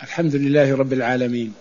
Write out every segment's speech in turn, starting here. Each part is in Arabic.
الحمد لله رب العالمين،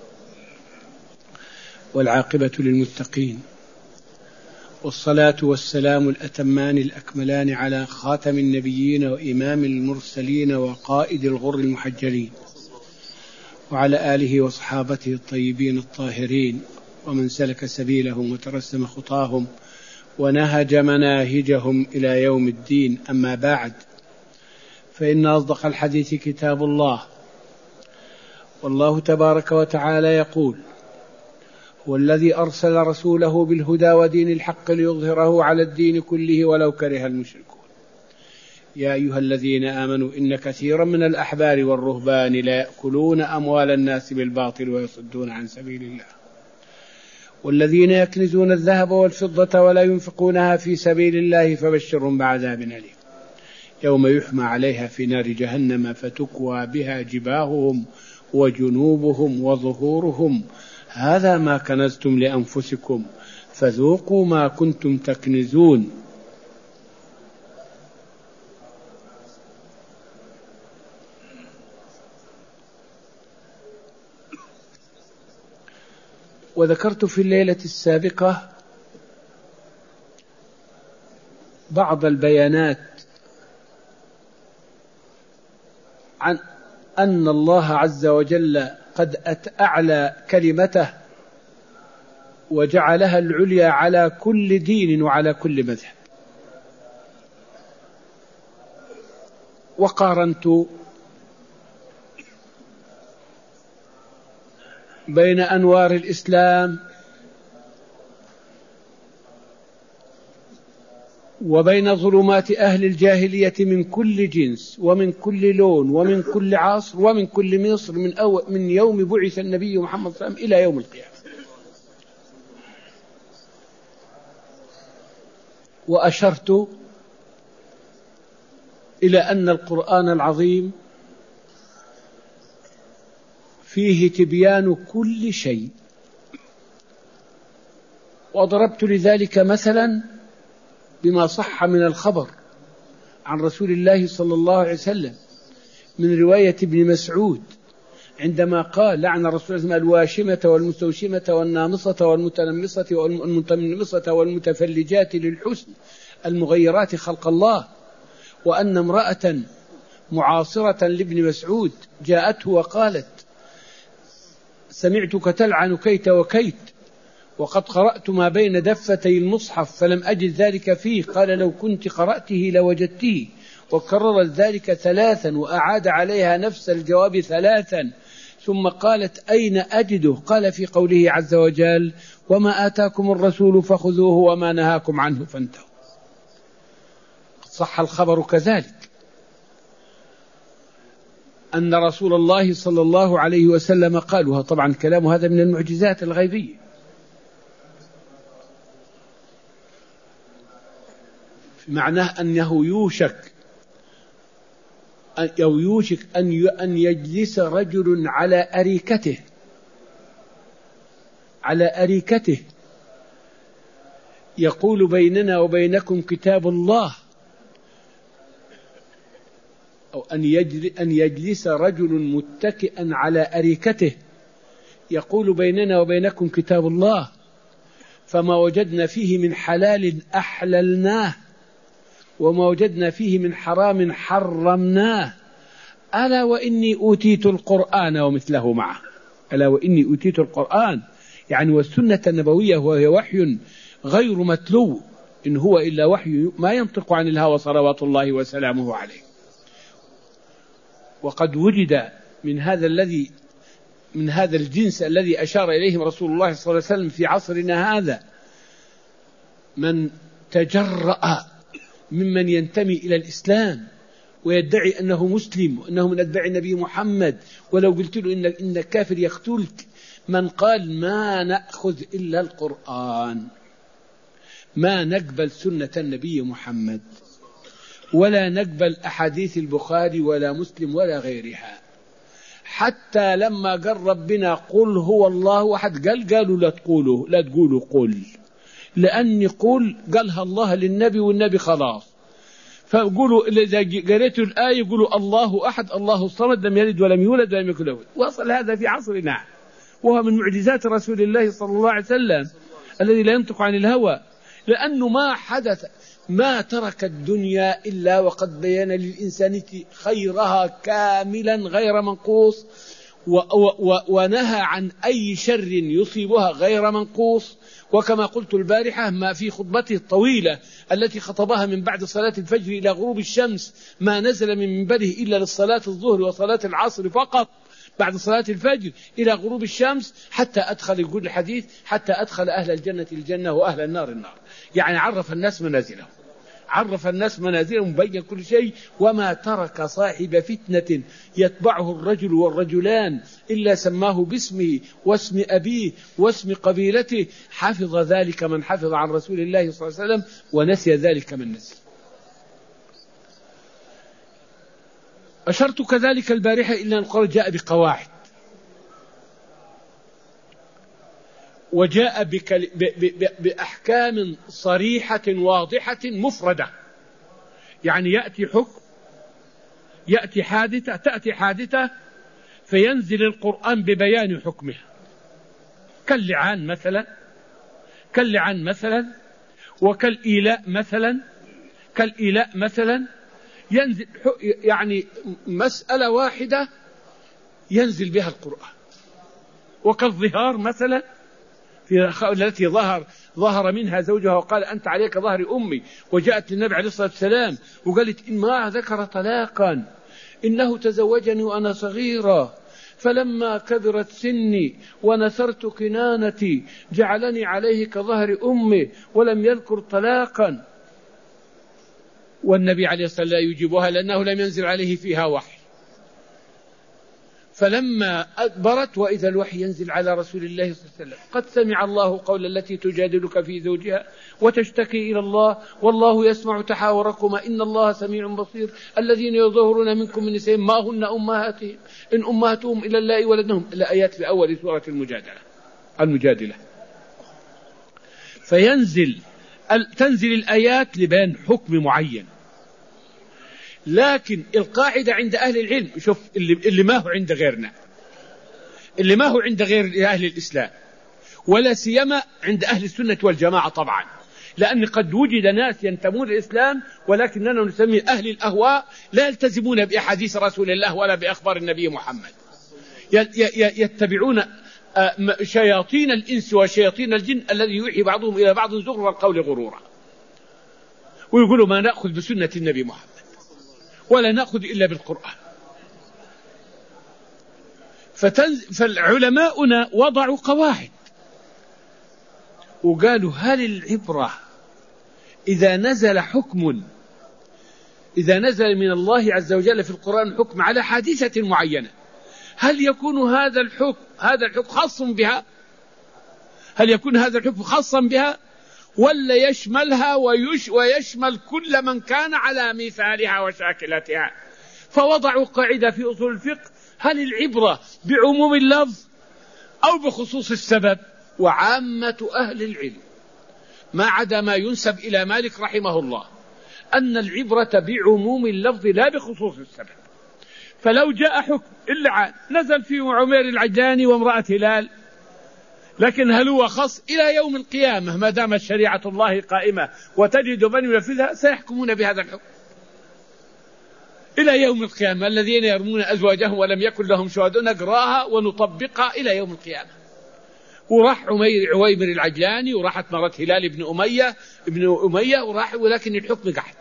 والعاقبة للمتقين، والصلاة والسلام الأتمان الأكملان على خاتم النبيين وإمام المرسلين وقائد الغر المحجلين، وعلى آله وصحابته الطيبين الطاهرين، ومن سلك سبيلهم وترسم خطاهم ونهج مناهجهم إلى يوم الدين. أما بعد، فإن أصدق الحديث كتاب الله، والله تبارك وتعالى يقول: هو الذي أرسل رسوله بالهدى ودين الحق ليظهره على الدين كله ولو كره المشركون. يا أيها الذين آمنوا إن كثيرا من الأحبار والرهبان لا يأكلون أموال الناس بالباطل ويصدون عن سبيل الله، والذين يكنزون الذهب والفضة ولا ينفقونها في سبيل الله فبشرهم بعذاب أليم يوم يحمى عليها في نار جهنم فتكوى بها جباههم وجنوبهم وظهورهم هذا ما كنزتم لأنفسكم فذوقوا ما كنتم تكنزون. وذكرت في الليلة السابقة بعض البيانات عن أن الله عز وجل قد أعلى كلمته وجعلها العليا على كل دين وعلى كل مذهب، وقارنت بين أنوار الإسلام وبين ظلمات أهل الجاهلية من كل جنس ومن كل لون ومن كل عصر ومن كل مصر من يوم بعث النبي محمد صلى الله عليه وسلم إلى يوم القيامة. وأشرت إلى أن القرآن العظيم فيه تبيان كل شيء، وضربت لذلك مثلا بما صح من الخبر عن رسول الله صلى الله عليه وسلم من رواية ابن مسعود عندما قال: لعن رسول الله الواشمة والمستوشمة والنامصة والمتنمصة والمتنمصة والمتفلجات للحسن المغيرات خلق الله. وأن امرأة معاصرة لابن مسعود جاءته وقالت: سمعتك تلعن كيت وكيت، وقد قرأت ما بين دفتي المصحف فلم أجد ذلك فيه. قال: لو كنت قرأته لوجدته. وكررت ذلك 3 وأعاد عليها نفس الجواب 3 ثم قالت: أين أجده؟ قال: في قوله عز وجل: وما آتاكم الرسول فخذوه وما نهاكم عنه فانتهوا. صح الخبر كذلك أن رسول الله صلى الله عليه وسلم قال، وهو طبعا كلام هذا من المعجزات الغيبية، معناه أنه يوشك أن يجلس رجل على أريكته يقول: بيننا وبينكم كتاب الله، أو أن يجلس رجل متكئا على أريكته يقول: بيننا وبينكم كتاب الله، فما وجدنا فيه من حلال أحللناه وما وجدنا فيه من حرام حرمناه. ألا وإني أوتيت القرآن ومثله معه. ألا وإني أوتيت القرآن يعني والسنة النبوية، وهي وحي غير متلو، إن هو إلا وحي ما ينطق عن الهوى صلوات الله وسلامه عليه. وقد وجد من هذا الجنس الذي أشار إليهم رسول الله صلى الله عليه وسلم في عصرنا هذا من تجرأ ممن ينتمي إلى الإسلام ويدعي أنه مسلم وأنه من أتباع النبي محمد، ولو قلت له إن كافر يقتلك، من قال: ما نأخذ إلا القرآن، ما نقبل سنة النبي محمد، ولا نقبل أحاديث البخاري ولا مسلم ولا غيرها. حتى لما قال ربنا: قل هو الله أحد، قالوا لا تقولوا قل، لأن قل قالها الله للنبي والنبي خلاص. فقولوا إذا قريتوا الآية يقولوا الله أحد الله الصمد لم يلد ولم يولد ولم يكن له ولد. وصل هذا في عصرنا، وهو من معجزات رسول الله صلى الله عليه وسلم الذي لا ينطق عن الهوى، لأنه ما حدث ما ترك الدنيا إلا وقد بين للإنسان خيرها كاملا غير منقوص، ونهى عن أي شر يصيبها غير منقوص. وكما قلت البارحة ما في خطبته الطويلة التي خطبها من بعد صلاة الفجر إلى غروب الشمس ما نزل من منبره إلا للصلاة الظهر وصلاة العصر فقط، بعد صلاة الفجر إلى غروب الشمس، حتى أدخل يقول الحديث حتى أدخل أهل الجنة الجنة وأهل النار النار. يعني عرف الناس منازلهم، عرف الناس منازلهم، بين كل شيء. وما ترك صاحب فتنة يتبعه الرجل والرجلان إلا سماه باسمه واسم أبيه واسم قبيلته، حفظ ذلك من حفظ عن رسول الله صلى الله عليه وسلم، ونسي ذلك من نسي. أشرت كذلك البارحة إلا أن القرآن جاء بقواعد، وجاء بأحكام صريحة واضحة مفردة. يعني يأتي حكم، يأتي حادثة، تأتي حادثة فينزل القرآن ببيان حكمها، كاللعان مثلا، كاللعان مثلا، وكالإيلاء مثلا، كالإيلاء مثلا، ينزل يعني مسألة واحدة ينزل بها القرآن. وكالظهار مثلا، التي ظهر منها زوجها وقال أنت عليك ظهر أمي، وجاءت للنبي عليه الصلاة والسلام وقالت إن ما ذكر طلاقا إنه تزوجني وأنا صغيرة، فلما كبرت سني ونثرت كنانتي جعلني عليه كظهر أمي ولم يذكر طلاقا. والنبي عليه الصلاة والسلام لا يجيبها لأنه لم ينزل عليه فيها وحي. فلما أدبرت وإذا الوحي ينزل على رسول الله صلى الله عليه وسلم قد سمع الله قول التي تجادلك في زوجها وتشتكي إلى الله والله يسمع تحاوركما إن الله سميع بصير الذين يظهرون منكم من نسائهم ما هن أمهاتهم إن أمهاتهم إلا اللائي ولدنهم. الآيات في أول سورة المجادلة. تنزل الآيات لبيان حكم معين. لكن القاعدة عند أهل العلم، شوف اللي ما هو عند غيرنا، اللي ما هو عند غير أهل الإسلام، ولا سيما عند أهل السنة والجماعة طبعا، لأن قد وجد ناس ينتمون للإسلام ولكننا نسمي أهل الأهواء لا يلتزمون بأحاديث رسول الله ولا بأخبار النبي محمد، يتبعون شياطين الإنس وشياطين الجن الذي يوحي بعضهم إلى بعض زخرف القول غرورا، ويقولوا ما نأخذ بسنة النبي محمد ولا نأخذ إلا بالقرآن. فالعلماؤنا وضعوا قواعد وقالوا هل العبرة إذا نزل حكم، إذا نزل من الله عز وجل في القرآن حكم على حادثة معينة، هل يكون هذا الحكم خاصا بها؟ هل يكون هذا الحكم خاصا بها ولا يشملها ويشمل كل من كان على مثالها وشاكلتها؟ فوضعوا قاعدة في أصول الفقه: هل العبرة بعموم اللفظ أو بخصوص السبب؟ وعامة أهل العلم ما عدا ما ينسب إلى مالك رحمه الله أن العبرة بعموم اللفظ لا بخصوص السبب. فلو جاء حكم اللعان نزل فيه عمير العجلاني وامرأة هلال، لكن هل هو خاص؟ إلى يوم القيامة ما دامت شريعة الله قائمة وتجد من ينفذها سيحكمون بهذا الحكم إلى يوم القيامة. الذين يرمون أزواجهم ولم يكن لهم شهداء نقراها ونطبقها إلى يوم القيامة. وراح عويمر العجلاني وراحت مرة هلال ابن أمية وراح، ولكن الحكم قحط.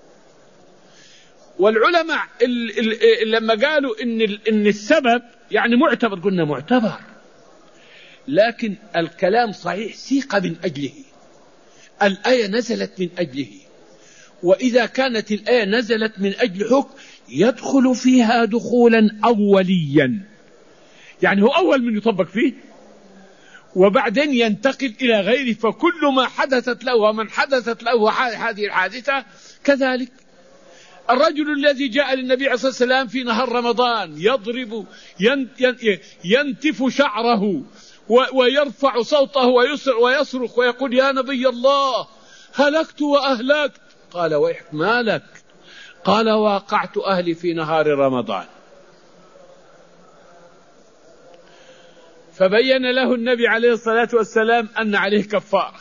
والعلماء لما قالوا إن السبب يعني معتبر، قلنا معتبر، لكن الكلام صحيح سيق من أجله، الآية نزلت من أجله، وإذا كانت الآية نزلت من أجل حكم يدخل فيها دخولا أوليا، يعني هو أول من يطبق فيه وبعدين ينتقل إلى غيره. فكل ما حدثت له ومن حدثت له هذه الحادثة كذلك. الرجل الذي جاء للنبي عليه الصلاة والسلام في نهار رمضان يضرب ينتف شعره ويرفع صوته ويصرخ ويقول يا نبي الله هلكت وأهلكت، قال ويحك ما لك؟ قال واقعت أهلي في نهار رمضان، فبين له النبي عليه الصلاة والسلام أن عليه كفارة.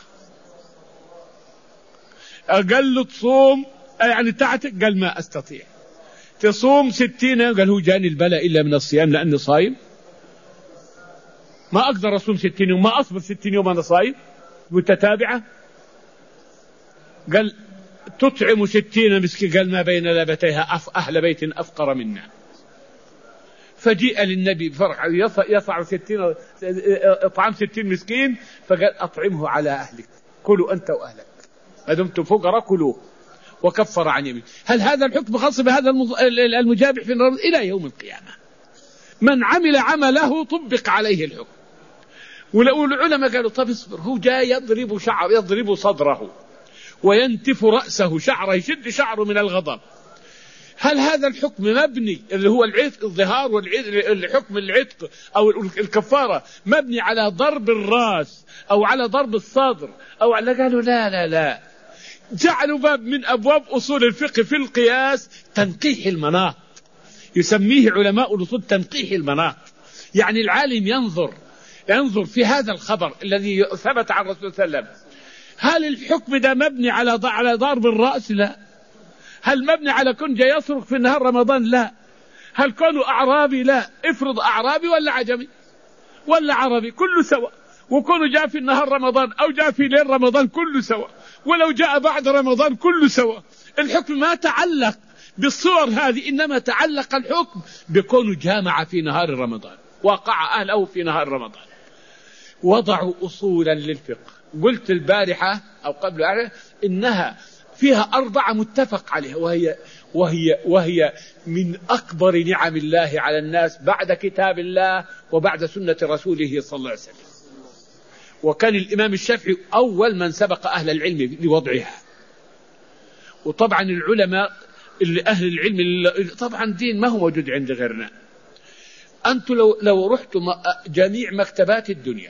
قال له تصوم يعني تعتق؟ قال ما أستطيع. تصوم 60؟ قال هو جاني البلاء إلا من الصيام لأني صايم، ما أقدر أصوم 60 يوم، ما أصبر 60 يوم أنا صايم متتابعة. قال تطعم 60 مسكين؟ قال ما بين لابتيها أهل بيت أفقر منا. فجيء للنبي بفرح يصع 60 اطعام 60 مسكين، فقال أطعمه على أهلك، كلوا أنت وأهلك ما دمتم فقراء كلوه، وكفر عن يمين. هل هذا الحكم خاص بهذا المجابح في النار؟ إلى يوم القيامة من عمل عمله طبق عليه الحكم. والعلماء قالوا طب اصبر، هو جاء يضرب صدره وينتف رأسه شعره، يشد شعره من الغضب. هل هذا الحكم مبني اللي هو العتق الظهار والحكم العتق أو الكفارة مبني على ضرب الرأس أو على ضرب الصدر أو على؟ قالوا لا لا لا، جعلوا باب من أبواب أصول الفقه في القياس تنقيح المناط، يسميه علماء الأصول تنقيح المناط. يعني العالم ينظر في هذا الخبر الذي ثبت عن الرسول صلى الله عليه وسلم، هل الحكم ده مبني على ضرب الرأس؟ لا. هل مبني على كون جاي يصرخ في نهار رمضان؟ لا. هل كونه أعرابي؟ لا. افرض أعرابي ولا عجمي ولا عربي كله سواء، وكونه جاء في نهار رمضان أو جاء في ليل رمضان كله سواء، ولو جاء بعد رمضان كله سواء. الحكم ما تعلق بالصور هذه، إنما تعلق الحكم بكونه جامع في نهار رمضان، وقع أهله في نهار رمضان. وضعوا أصولا للفقه، قلت البارحة أو قبل إنها فيها 4 متفق عليها، وهي من أكبر نعم الله على الناس بعد كتاب الله وبعد سنة رسوله صلى الله عليه وسلم. وكان الإمام الشافعي أول من سبق أهل العلم لوضعها. وطبعا العلماء اللي أهل العلم طبعا دين ما هو موجود عند غيرنا. أنتم لو رحتم جميع مكتبات الدنيا،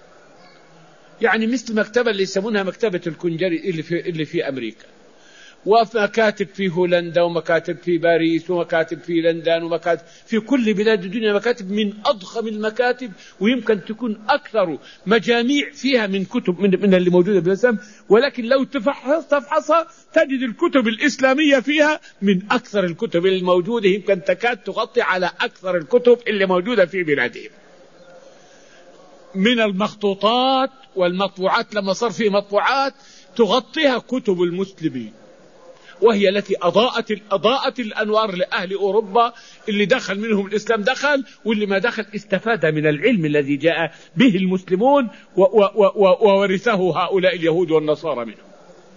يعني مثل مكتبة اللي يسمونها مكتبة الكنجري اللي في أمريكا، ومكاتب في هولندا، ومكاتب في باريس، ومكاتب في لندن، ومكاتب في كل بلاد الدنيا، مكاتب من أضخم المكاتب، ويمكن تكون أكثر مجاميع فيها من كتب من اللي موجودة بالإسلام. ولكن لو تفحصها تجد الكتب الإسلامية فيها من أكثر الكتب الموجودة، يمكن تكاد تغطي على أكثر الكتب اللي موجودة في بلادهم، من المخطوطات والمطبوعات. لما صار في مطبوعات تغطيها كتب المسلمين، وهي التي أضاءت الأنوار لأهل أوروبا، اللي دخل منهم الإسلام دخل، واللي ما دخل استفاد من العلم الذي جاء به المسلمون وورثه هؤلاء اليهود والنصارى منهم.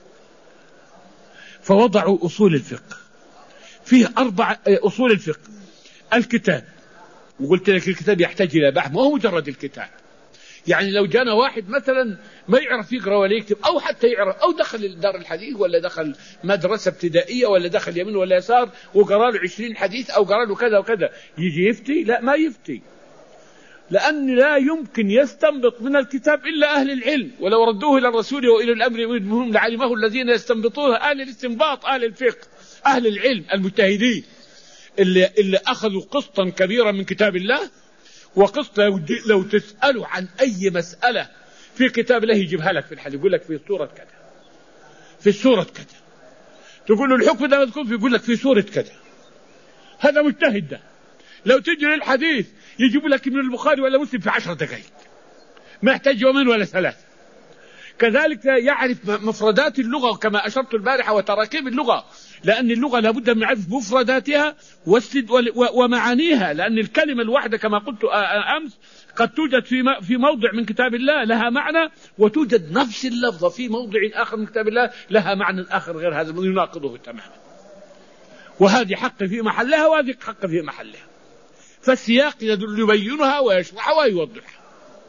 فوضعوا أصول الفقه، فيه 4 أصول الفقه. الكتاب، وقلت لك الكتاب يحتاج إلى بحث، ما هو مجرد الكتاب. يعني لو جانا واحد مثلا ما يعرف يقرأ ولا يكتب، أو حتى يعرف، أو دخل دار الحديث ولا دخل مدرسة ابتدائية ولا دخل يمين ولا يسار وقرأ له 20 حديث أو قرأ له كذا وكذا، يجي يفتي؟ لا، ما يفتي، لأن لا يمكن يستنبط من الكتاب إلا أهل العلم. ولو ردوه إلى الرسول وإلى الأمر منهم لعلمه الذين يستنبطونه، أهل الاستنباط، أهل الفقه، أهل العلم المجتهدين اللي أخذوا قسطا كبيرا من كتاب الله. وقسط لو تسأله عن أي مسألة في كتاب الله يجيبها لك في الحديث، يقول لك في سورة كذا، في سورة كذا. تقول له الحكم ده مذكور، يقول لك في سورة كذا. هذا مجتهد ده. لو تجي للحديث يجيب لك من البخاري ولا مسلم في 10 دقائق، ما يحتاج يومين ولا 3. كذلك يعرف مفردات اللغة كما أشرت البارحة وتراكيب اللغة، لأن اللغة لابد من معرفة مفرداتها ومعانيها، لأن الكلمة الواحدة كما قلت أمس قد توجد في موضع من كتاب الله لها معنى، وتوجد نفس اللفظة في موضع آخر من كتاب الله لها معنى آخر غير هذا يناقضه تماما. وهذه حق في محلها وهذه حق في محلها، فالسياق يبينها ويشرحها ويوضحها.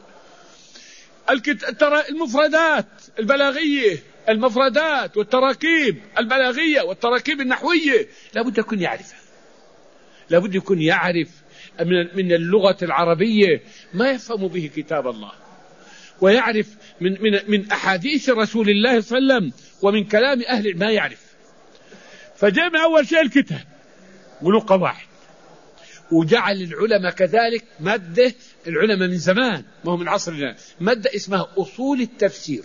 المفردات البلاغية، المفردات والتراكيب البلاغية والتراكيب النحوية لابد يكون يعرفها، لابد يكون يعرف من اللغة العربية ما يفهم به كتاب الله، ويعرف من أحاديث رسول الله صلى الله عليه وسلم ومن كلام أهل ما يعرف. فجمع أول شيء الكتاب ولو قواعد، وجعل العلماء كذلك مادة، العلماء من زمان ما هو من عصرنا، مادة اسمها أصول التفسير.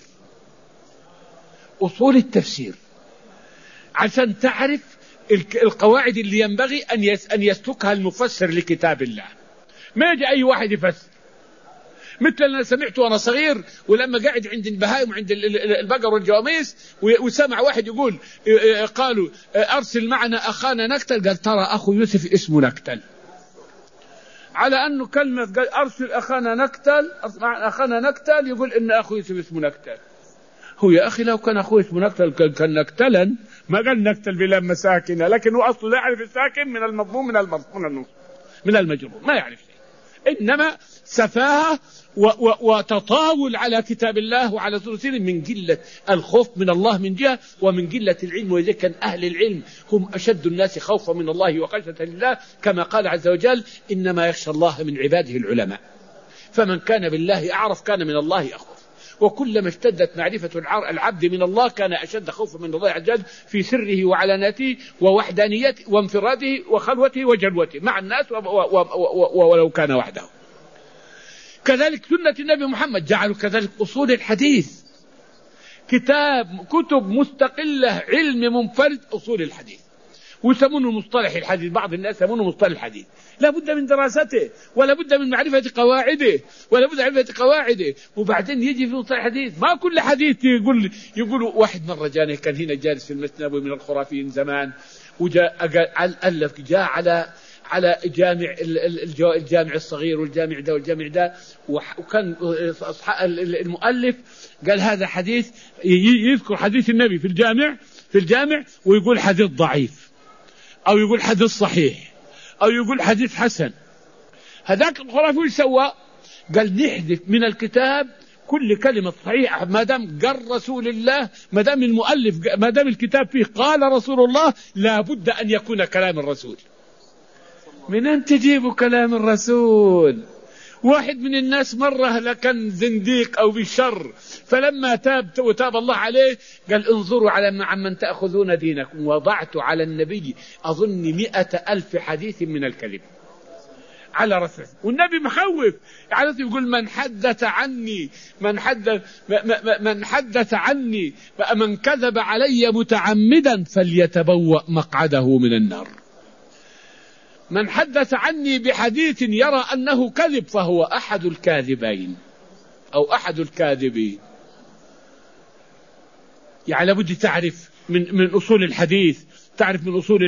أصول التفسير عشان تعرف القواعد اللي ينبغي أن يسلكها المفسر لكتاب الله. ما يجي أي واحد يفسر، مثل أنا سمعت وأنا صغير ولما قاعد عند البهائم وعند البقر والجواميس وسمع واحد يقول قالوا أرسل معنا أخانا نكتل، قال ترى أخو يوسف اسمه نكتل، على أنه كلمة قال أرسل أخانا نكتل يقول إن أخو يوسف اسمه نكتل. هو يا أخي لو كان أخوه اسمه نكتل كان نكتلا، ما قال نكتل بلا مساكنة، لكن هو أصله لا يعرف الساكن من المضموم من المجرور، ما يعرف شيء، إنما سفاهة وتطاول على كتاب الله وعلى رسوله من قلة الخوف من الله من جهة، ومن قلة العلم. وإذا كان أهل العلم هم أشد الناس خوفا من الله وخشية لله، كما قال عز وجل إنما يخشى الله من عباده العلماء، فمن كان بالله أعرف كان من الله أخوف. وكلما اشتدت معرفة العبد من الله كان أشد خوفا من الله عز وجل في سره وعلانيته ووحدانيته وانفراده وخلوته وجلوته مع الناس ولو كان وحده. كذلك سنة النبي محمد جعلوا كذلك أصول الحديث كتب مستقلة، علم منفرد، أصول الحديث، ويسمونه مصطلح الحديث. بعض الناس يسمونه مصطلح الحديث، لا بد من دراسته ولا بد من معرفة قواعده وبعدين يجي في مصطلح الحديث. ما كل حديث يقول واحد مرة جاني كان هنا جالس في المسند من الخرافيين زمان، وجاء ألف جاء على الجامع الصغير والجامع ده والجامع ده، وكان المؤلف قال هذا حديث، يذكر حديث النبي في الجامع ويقول حديث ضعيف أو يقول حديث صحيح أو يقول حديث حسن. هذاك الخرافي يسوى قال نحذف من الكتاب كل كلمة صحيحة ما دام قال رسول الله، ما دام المؤلف ما دام الكتاب فيه قال رسول الله، لا بد أن يكون كلام الرسول. من أن تجيبوا كلام الرسول؟ واحد من الناس مرة لكن زنديق أو بالشر، فلما تاب الله عليه قال انظروا على عمن تأخذون دينكم، وضعت على النبي أظن 100,000 حديث من الكذب على رسول، والنبي مخوف يقول من حدث عني من كذب علي متعمدا فليتبوأ مقعده من النار. من حدث عني بحديث يرى أنه كذب فهو أحد الكاذبين أو أحد الكاذبين. يعني لابد تعرف من أصول الحديث، تعرف من أصول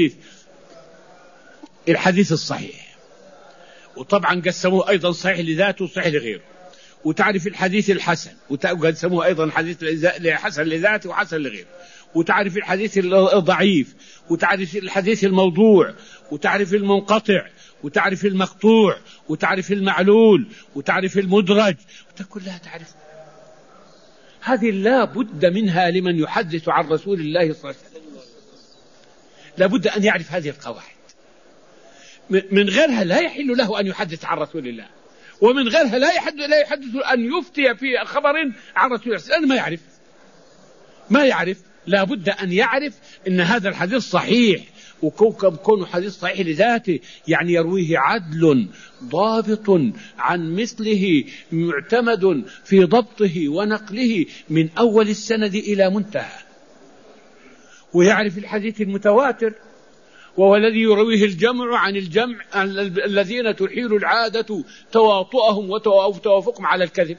الحديث الصحيح، وطبعا قسموه أيضا صحيح لذاته وصحيح لغيره، وتعرف الحديث الحسن وقسموه أيضا حديث حسن لذاته وحسن لغيره، وتعرف الحديث الضعيف، وتعرف الحديث الموضوع، وتعرف المنقطع، وتعرف المقطوع، وتعرف المعلول، وتعرف المدرج، كلها تعرف. هذه لا بد منها لمن يحدث عن رسول الله صلى الله عليه وسلم، لا بد أن يعرف هذه القواعد. من غيرها لا يحل له أن يحدث عن رسول الله، ومن غيرها لا يحدث أن يفتي في خبر عن رسول الله، لأنه ما يعرف. لا بد أن يعرف أن هذا الحديث صحيح، وكونه حديث صحيح لذاته يعني يرويه عدل ضابط عن مثله معتمد في ضبطه ونقله من أول السند إلى منتهى. ويعرف الحديث المتواتر، وهو الذي يرويه الجمع عن الجمع الذين تحيل العادة تواطؤهم وتوافقهم على الكذب.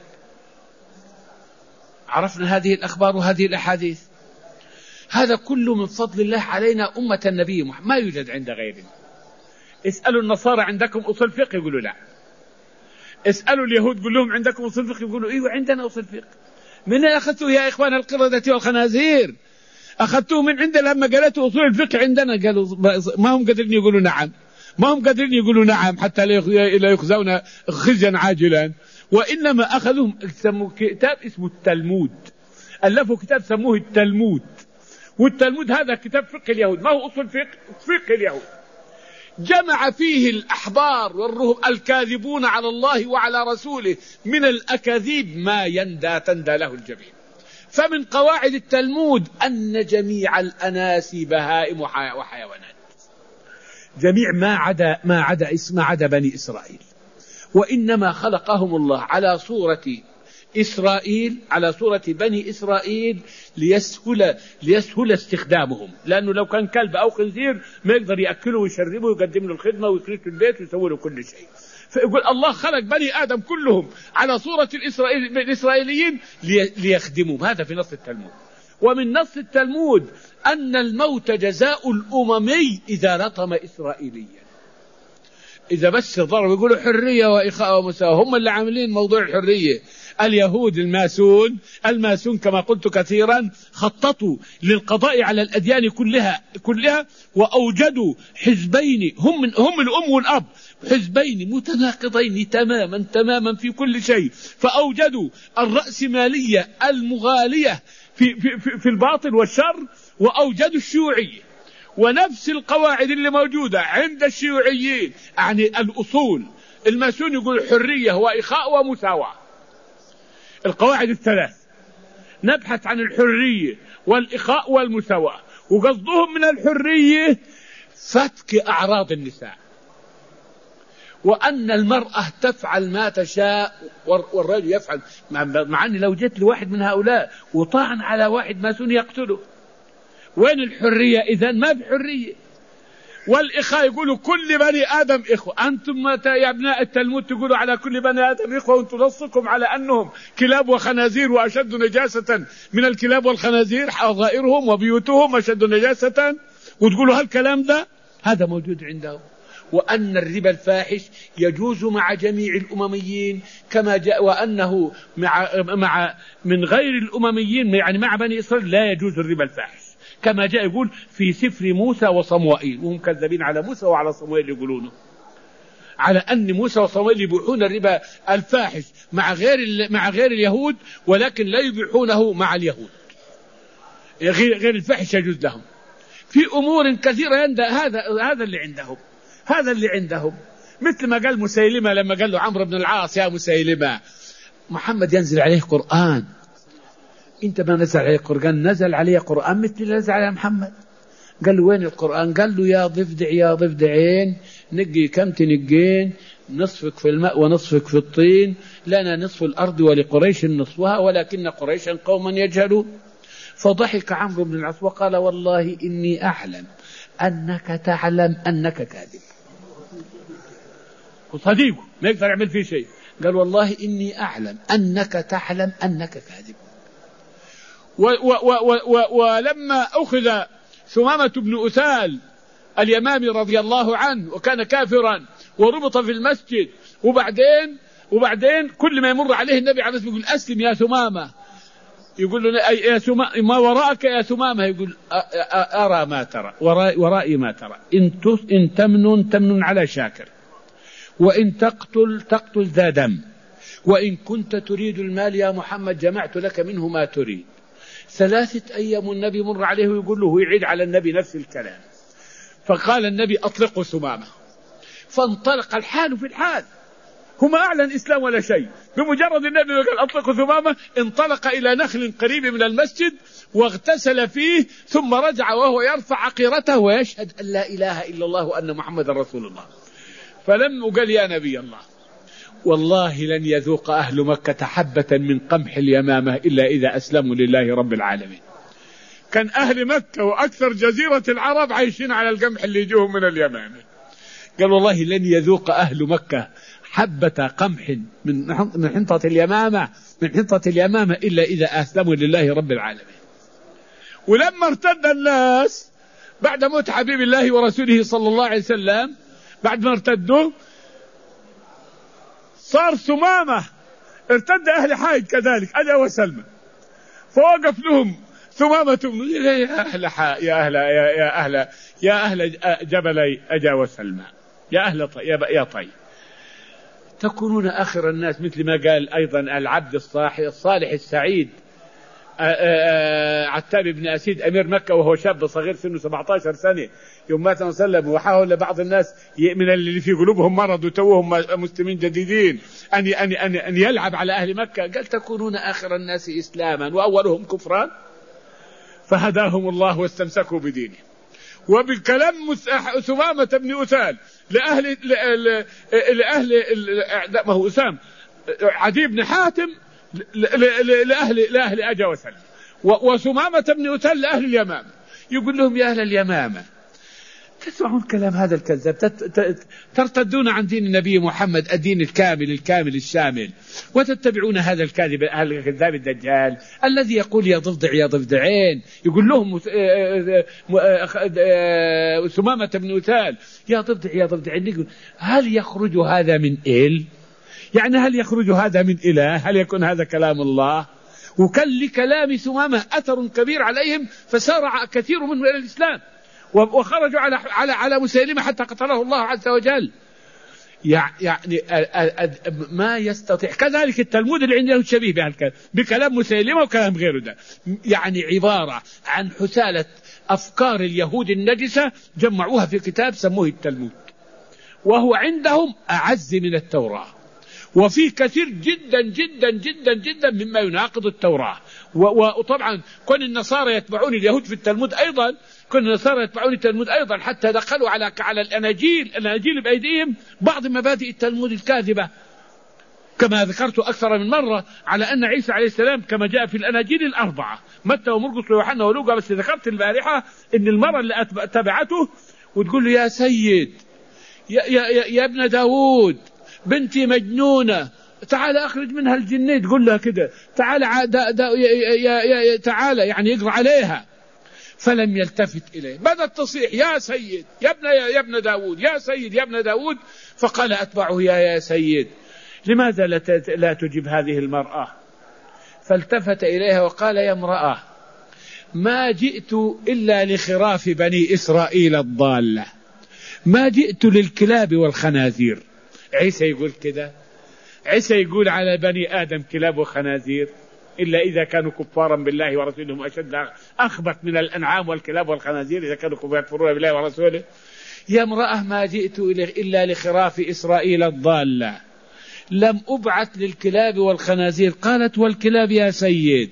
عرفنا هذه الأخبار وهذه الأحاديث. هذا كله من فضل الله علينا أمة النبي محمد، ما يوجد عند غيرنا. اسألوا النصارى عندكم أصول فقه يقولوا لا، اسألوا اليهود قل لهم عندكم أصول فقه يقولوا إيوه عندنا أصول فقه. من أخذتوه يا إخوان القردة والخنازير؟ أخذتوه من عندنا لما قالتوا أصول الفقه عندنا، قالوا ما هم قادرين يقولوا نعم حتى لا يخزون خزيا عاجلا، وإنما أخذوهم سموا كتاب اسمه التلمود، ألفوا كتاب سموه التلمود، والتلمود هذا كتاب فقه اليهود، ما هو أصول فقه اليهود. جمع فيه الأحبار والرهب الكاذبون على الله وعلى رسوله من الأكاذيب ما تندى له الجبين، فمن قواعد التلمود أن جميع الأناس بهائم وحيوانات، جميع ما عدا بني إسرائيل، وإنما خلقهم الله على صورة إسرائيل، على صورة بني إسرائيل ليسهل استخدامهم، لأنه لو كان كلب أو خنزير ما يقدر يأكله ويشربه ويقدم له الخدمة ويكرسه البيت ويسوي له كل شيء. فيقول الله خلق بني آدم كلهم على صورة الإسرائيليين ليخدمهم. هذا في نص التلمود. ومن نص التلمود أن الموت جزاء الأممي إذا لطم إسرائيليا، إذا بس ضرب يقولوا حرية وإخاء ومساواة، هم اللي عاملين موضوع الحرية. اليهود الماسون كما قلت كثيرا خططوا للقضاء على الأديان كلها وأوجدوا حزبين هم الأم والأب، حزبين متناقضين تماما في كل شيء، فأوجدوا الرأسمالية المغالية في الباطل والشر، وأوجدوا الشيوعية. ونفس القواعد اللي موجودة عند الشيوعيين، يعني الأصول، الماسون يقول حرية وإخاء ومساواة، القواعد الثلاث، نبحث عن الحرية والإخاء والمساواة، وقصدهم من الحرية فتك أعراض النساء، وأن المرأة تفعل ما تشاء والرجل يفعل، مع أن لو جت لواحد من هؤلاء وطعن على واحد ماسون يقتله. وين الحرية إذن؟ ما في حرية. والإخاء يقولوا كل بني آدم إخوة. أنتم يا أبناء التلمود تقولوا على كل بني آدم إخوة، وأنتم نصكم على أنهم كلاب وخنازير وأشد نجاسة من الكلاب والخنازير، حظائرهم وبيوتهم أشد نجاسة، وتقولوا هالكلام ده. هذا موجود عندهم. وأن الربا الفاحش يجوز مع جميع الأمميين كما جاء، وأنه مع من غير الأمميين يعني مع بني إسرائيل لا يجوز الربا الفاحش، كما جاء يقول في سفر موسى وصموئيل، وهم كذابين على موسى وعلى صموئيل، يقولونه على أن موسى وصموئيل يبيحون الربا الفاحش مع غير اليهود، ولكن لا يبيحونه مع اليهود. غير الفاحش يجوز لهم في أمور كثيرة. هذا اللي عندهم مثل ما قال مسيلمة لما قال له عمرو بن العاص يا مسيلمة محمد ينزل عليه قرآن، انت ما نزل عليه قرآن؟ نزل عليه قرآن مثل اللي نزل على محمد. قال له وين القرآن؟ قال له يا ضفدعين نقي كم تنقين، نصفك في الماء ونصفك في الطين، لنا نصف الأرض ولقريش نصفها ولكن قريشا قوما يجهلون. فضحك عمرو بن العاص وقال والله إني أعلم أنك تعلم أنك كاذب. وصديقه ما يقدر يعمل فيه شيء، قال والله إني أعلم أنك تعلم أنك كاذب. ولما أخذ ثمامة بن أثال اليمامي رضي الله عنه وكان كافرا وربط في المسجد، وبعدين كل ما يمر عليه النبي عليه الصلاة والسلام يقول أسلم يا ثمامة، يقول له يا ثمامة ما وراءك يا ثمامة، يقول أرى ما ترى، ورائي ما ترى، إن تمن على شاكر، وإن تقتل ذا دم، وإن كنت تريد المال يا محمد جمعت لك منه ما تريد. 3 أيام النبي مر عليه ويقول له ويعيد على النبي نفس الكلام. فقال النبي أطلقوا ثمامة، فانطلق الحال في الحال، هما أعلن إسلام ولا شيء، بمجرد النبي قال أطلقوا ثمامة انطلق إلى نخل قريب من المسجد واغتسل فيه، ثم رجع وهو يرفع عقيرته ويشهد أن لا إله إلا الله وأن محمد رسول الله. فلما قال يا نبي الله والله لن يذوق أهل مكة حبة من قمح اليمامة إلا إذا أسلموا لله رب العالمين. كان أهل مكة وأكثر جزيرة العرب عايشين على القمح اللي يجوهم من اليمامة. قال والله لن يذوق أهل مكة حبة قمح من حنطة اليمامة إلا إذا أسلموا لله رب العالمين. ولما ارتد الناس بعد موت حبيب الله ورسوله صلى الله عليه وسلم، بعد ما ارتدوا صار ثمامة ارتد أهل حائد كذلك أجا وسلمى، فوقف لهم ثمامة يا أهل جبلي أجا وسلمى، يا أهل يا طيب تكونون آخر الناس، مثل ما قال أيضا العبد الصالح السعيد عتاب بن أسيد أمير مكة وهو شاب صغير سنه 17 سنة يوم مات وسلم، وحاول بعض الناس من اللي في قلوبهم مرض وتوهم مسلمين جديدين أن يلعب على أهل مكة، قال تكونون آخر الناس إسلاما وأولهم كفرا، فهداهم الله واستمسكوا بدينه. وبالكلام ثمامة بن أسال لأهل ما هو أسام عدي بن حاتم لأهل أجا وسلم، وثمامة بن أسال لأهل اليمامة، يقول لهم يا أهل اليمامة تسمعون كلام هذا الكذاب، ترتدون عن دين النبي محمد الدين الكامل الشامل، وتتبعون هذا الكذاب الدجال الذي يقول يا ضفدع يا ضفدعين. يقول لهم ثمامة بن أسال يا ضفدع يا ضفدعين، يقول هل يخرج هذا من إل؟ يعني هل يخرج هذا من إله؟ هل يكون هذا كلام الله؟ وكان لكلام ثمامة أثر كبير عليهم، فسارع كثير منهم إلى الإسلام وخرجوا على مسيلمة حتى قتله الله عز وجل. يعني ما يستطيع. كذلك التلمود اللي عندنا شبيه بكلام مسيلمة وكلام غيره، ده يعني عبارة عن حثالة أفكار اليهود النجسة جمعوها في كتاب سموه التلمود، وهو عندهم أعز من التوراة، وفي كثير جدا جدا جدا جدا مما يناقض التوراة. وطبعا كون النصارى يتبعون اليهود في التلمود أيضا، كون النصارى يتبعون التلمود أيضا حتى دخلوا على الأناجيل بأيديهم بعض مبادئ التلمود الكاذبة، كما ذكرت أكثر من مرة على أن عيسى عليه السلام كما جاء في الأناجيل الأربعة متى ومرقس ويوحنا ولوقا، بس ذكرت البارحة إن المرة اللي تبعته وتقول له يا سيد يا ابن داود بنتي مجنونة تعال أخرج منها الجنين، تقول لها كده تعال يعني يقرأ عليها، فلم يلتفت إليه، بدأت تصيح يا سيد يا ابن داود يا سيد يا ابن داود، فقال أتبعه يا سيد لماذا لا تجيب هذه المرأة؟ فالتفت إليها وقال يا امرأة ما جئت إلا لخراف بني إسرائيل الضالة، ما جئت للكلاب والخنازير. عيسى يقول كده، عيسى يقول على بني آدم كلاب وخنازير إلا إذا كانوا كفارا بالله ورسوله أشد أخبث من الأنعام والكلاب والخنازير إذا كانوا يكفرون بالله ورسوله. يا امرأة ما جئت إلا لخراف إسرائيل الضالة، لم أبعث للكلاب والخنازير. قالت والكلاب يا سيد،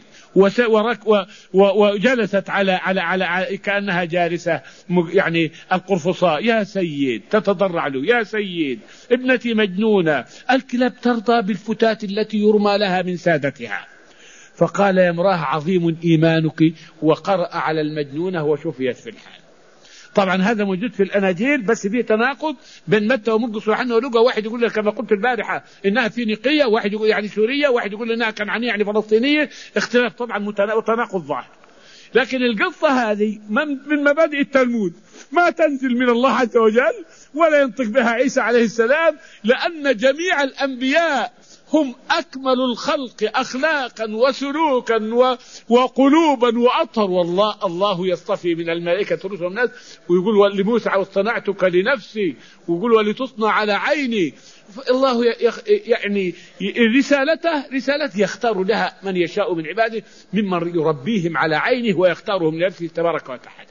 وجلست على كأنها جالسة يعني القرفصاء، يا سيد تتضرع له يا سيد ابنتي مجنونة، الكلاب ترضى بالفتات التي يرمى لها من سادتها. فقال يا امرأة عظيم إيمانك، وقرأ على المجنونة وشفيت في الحال. طبعا هذا موجود في الأناجيل، بس فيه تناقض بين متى ومرقس ويوحنا ولوقا، واحد يقول لك كما قلت البارحة إنها فينيقية، واحد يقول يعني سورية، واحد يقول إنها كنعانية يعني فلسطينية، اختلاف طبعا وتناقض ظاهر. لكن القصة هذه من مبادئ التلمود، ما تنزل من الله عز وجل ولا ينطق بها عيسى عليه السلام، لأن جميع الأنبياء هم أكمل الخلق أخلاقا وسلوكا وقلوبا وأطهر. الله يصطفي من الملائكة رسلا الناس، ويقول لموسى واصطنعتك لنفسي، ويقول ولتصنع على عيني. الله يعني رسالته يختار لها من يشاء من عباده ممن يربيهم على عينه ويختارهم لنفسه تبارك وتعالى.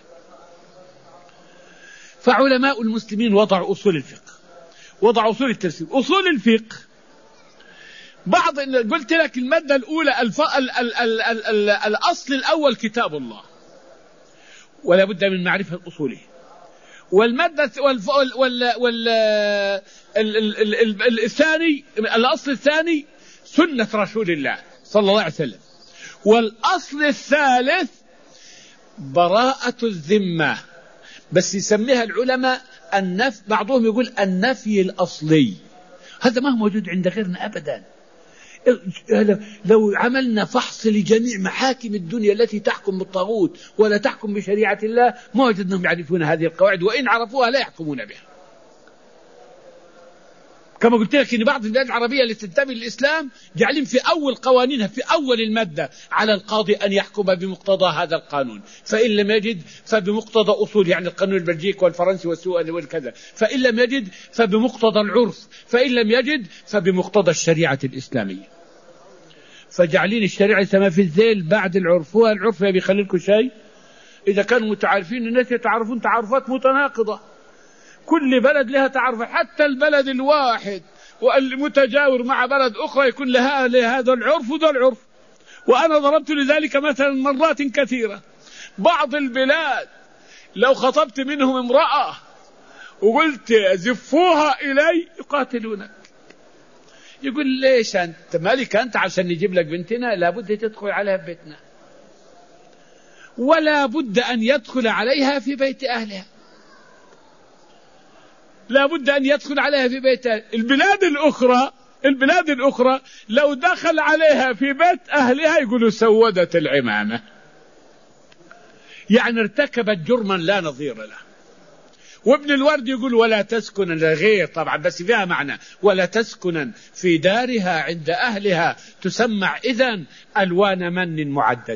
فعلماء المسلمين وضعوا أصول الفقه، وضعوا أصول التفسير. أصول الفقه بعض قلت لك المادة الأولى الأصل الأول كتاب الله، ولا بد من معرفة أصوله. والمادة الثاني الأصل الثاني سنة رسول الله صلى الله عليه وسلم. والأصل الثالث براءة الذمة، بس يسميها العلماء بعضهم يقول النفي الأصلي. هذا ما هو موجود عند غيرنا أبدا. لو عملنا فحص لجميع محاكم الدنيا التي تحكم بالطاغوت ولا تحكم بشريعة الله ما وجدناهم يعرفون هذه القواعد، وإن عرفوها لا يحكمون بها. كما قلت لك إن بعض البلاد العربية اللي تنتمي للإسلام جعلين في أول قوانينها في أول المادة على القاضي أن يحكم بمقتضى هذا القانون، فإن لم يجد فبمقتضى أصول يعني القانون البلجيكي والفرنسي والسوء والكذا، فإن لم يجد فبمقتضى العرف، فإن لم يجد فبمقتضى الشريعة الإسلامية. فجعلين الشريعة ما في الذيل بعد العرف. هو العرف ما بيخلي لكم شيء؟ إذا كانوا متعارفين الناس يتعرفون تعارفات متناقضة، كل بلد لها تعرف، حتى البلد الواحد والمتجاور مع بلد أخرى يكون لها هذا العرف وذا العرف. وأنا ضربت لذلك مثلا مرات كثيرة. بعض البلاد لو خطبت منهم امرأة وقلت زفوها إلي يقاتلونك. يقول ليش أنت مالك أنت عشان نجيب لك بنتنا؟ لابد تدخل عليها ببيتنا، ولا بد أن يدخل عليها في بيت أهلها، لا بد أن يدخل عليها في بيت أهلها. البلاد الأخرى لو دخل عليها في بيت أهلها يقولوا سودت العمامة، يعني ارتكبت جرما لا نظير له. وابن الورد يقول ولا تسكن غير طبعا بس فيها معنى، ولا تسكن في دارها عند أهلها تسمع إذن ألوان من معدد.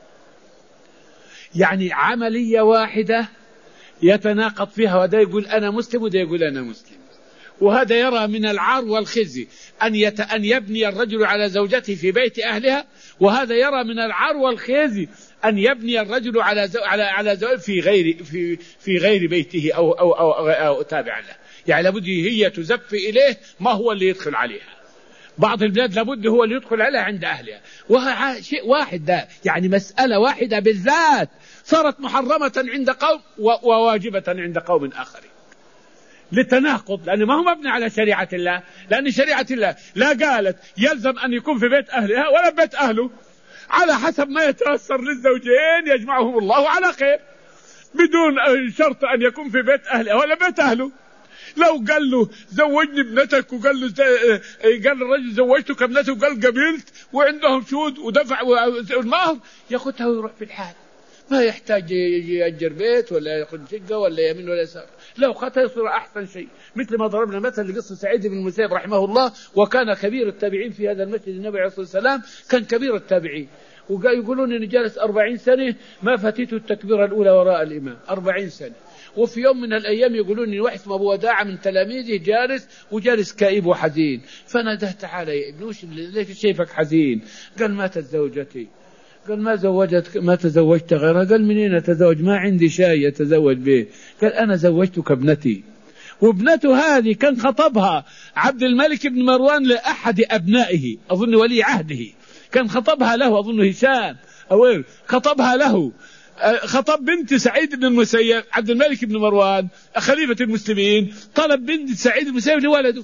يعني عملية واحدة يتناقض فيها، وده يقول أنا مسلم وده يقول أنا مسلم، وهذا يرى من العار والخزي أن يبني الرجل على زوجته في بيت أهلها، وهذا يرى من العار والخزي أن يبني الرجل على زوجته في غير بيته أو تابع له. يعني لابد هي تزف إليه، ما هو اللي يدخل عليها. بعض البلاد لابد هو اللي يدخل عليها عند أهلها، وهذا شيء واحد ده، يعني مسألة واحدة بالذات صارت محرمة عند قوم وواجبة عند قوم آخرين للتناقض، لأنه ما هو مبني على شريعة الله. لأن شريعة الله لا قالت يلزم أن يكون في بيت أهلها ولا بيت أهله، على حسب ما يتيسر للزوجين يجمعهم الله على خير، بدون شرط أن يكون في بيت أهلها ولا بيت أهله. لو قال له زوجني ابنتك، وقال الرجل زوجتك ابنتك، وقال قبلت، وعندهم شهود ودفع المهر، ياخذها ويروح في الحال، ما يحتاج يأجر بيت ولا يأخذ شقة ولا يمين ولا يسار. لو خطأ يصير أحسن شيء، مثل ما ضربنا مثل لقصة سعيد بن المسيب رحمه الله، وكان كبير التابعين في هذا المسجد. النبي عليه الصلاة والسلام كان كبير التابعين، ويقولون إني جالس 40 سنة ما فتيت التكبيرة الأولى وراء الإمام 40 سنة. وفي يوم من الأيام يقولون إن واحد اسمه أبو وداعة من تلاميذه جالس كئيب وحزين، فناداه تعالى يا ابن وش ليش شايفك حزين؟ قال ماتت زوجتي. قال ما تزوجت غيرها؟ قال منين أتزوج؟ ما عندي شيء يتزوج به. قال أنا زوجتك ابنتي، وابنته هذه كان خطبها عبد الملك بن مروان لأحد أبنائه، أظن ولي عهده، كان خطبها له، أظن هشام أو خطبها له. خطب بنت سعيد بن المسيب، عبد الملك بن مروان خليفة المسلمين طلب بنت سعيد بن المسيب لولده،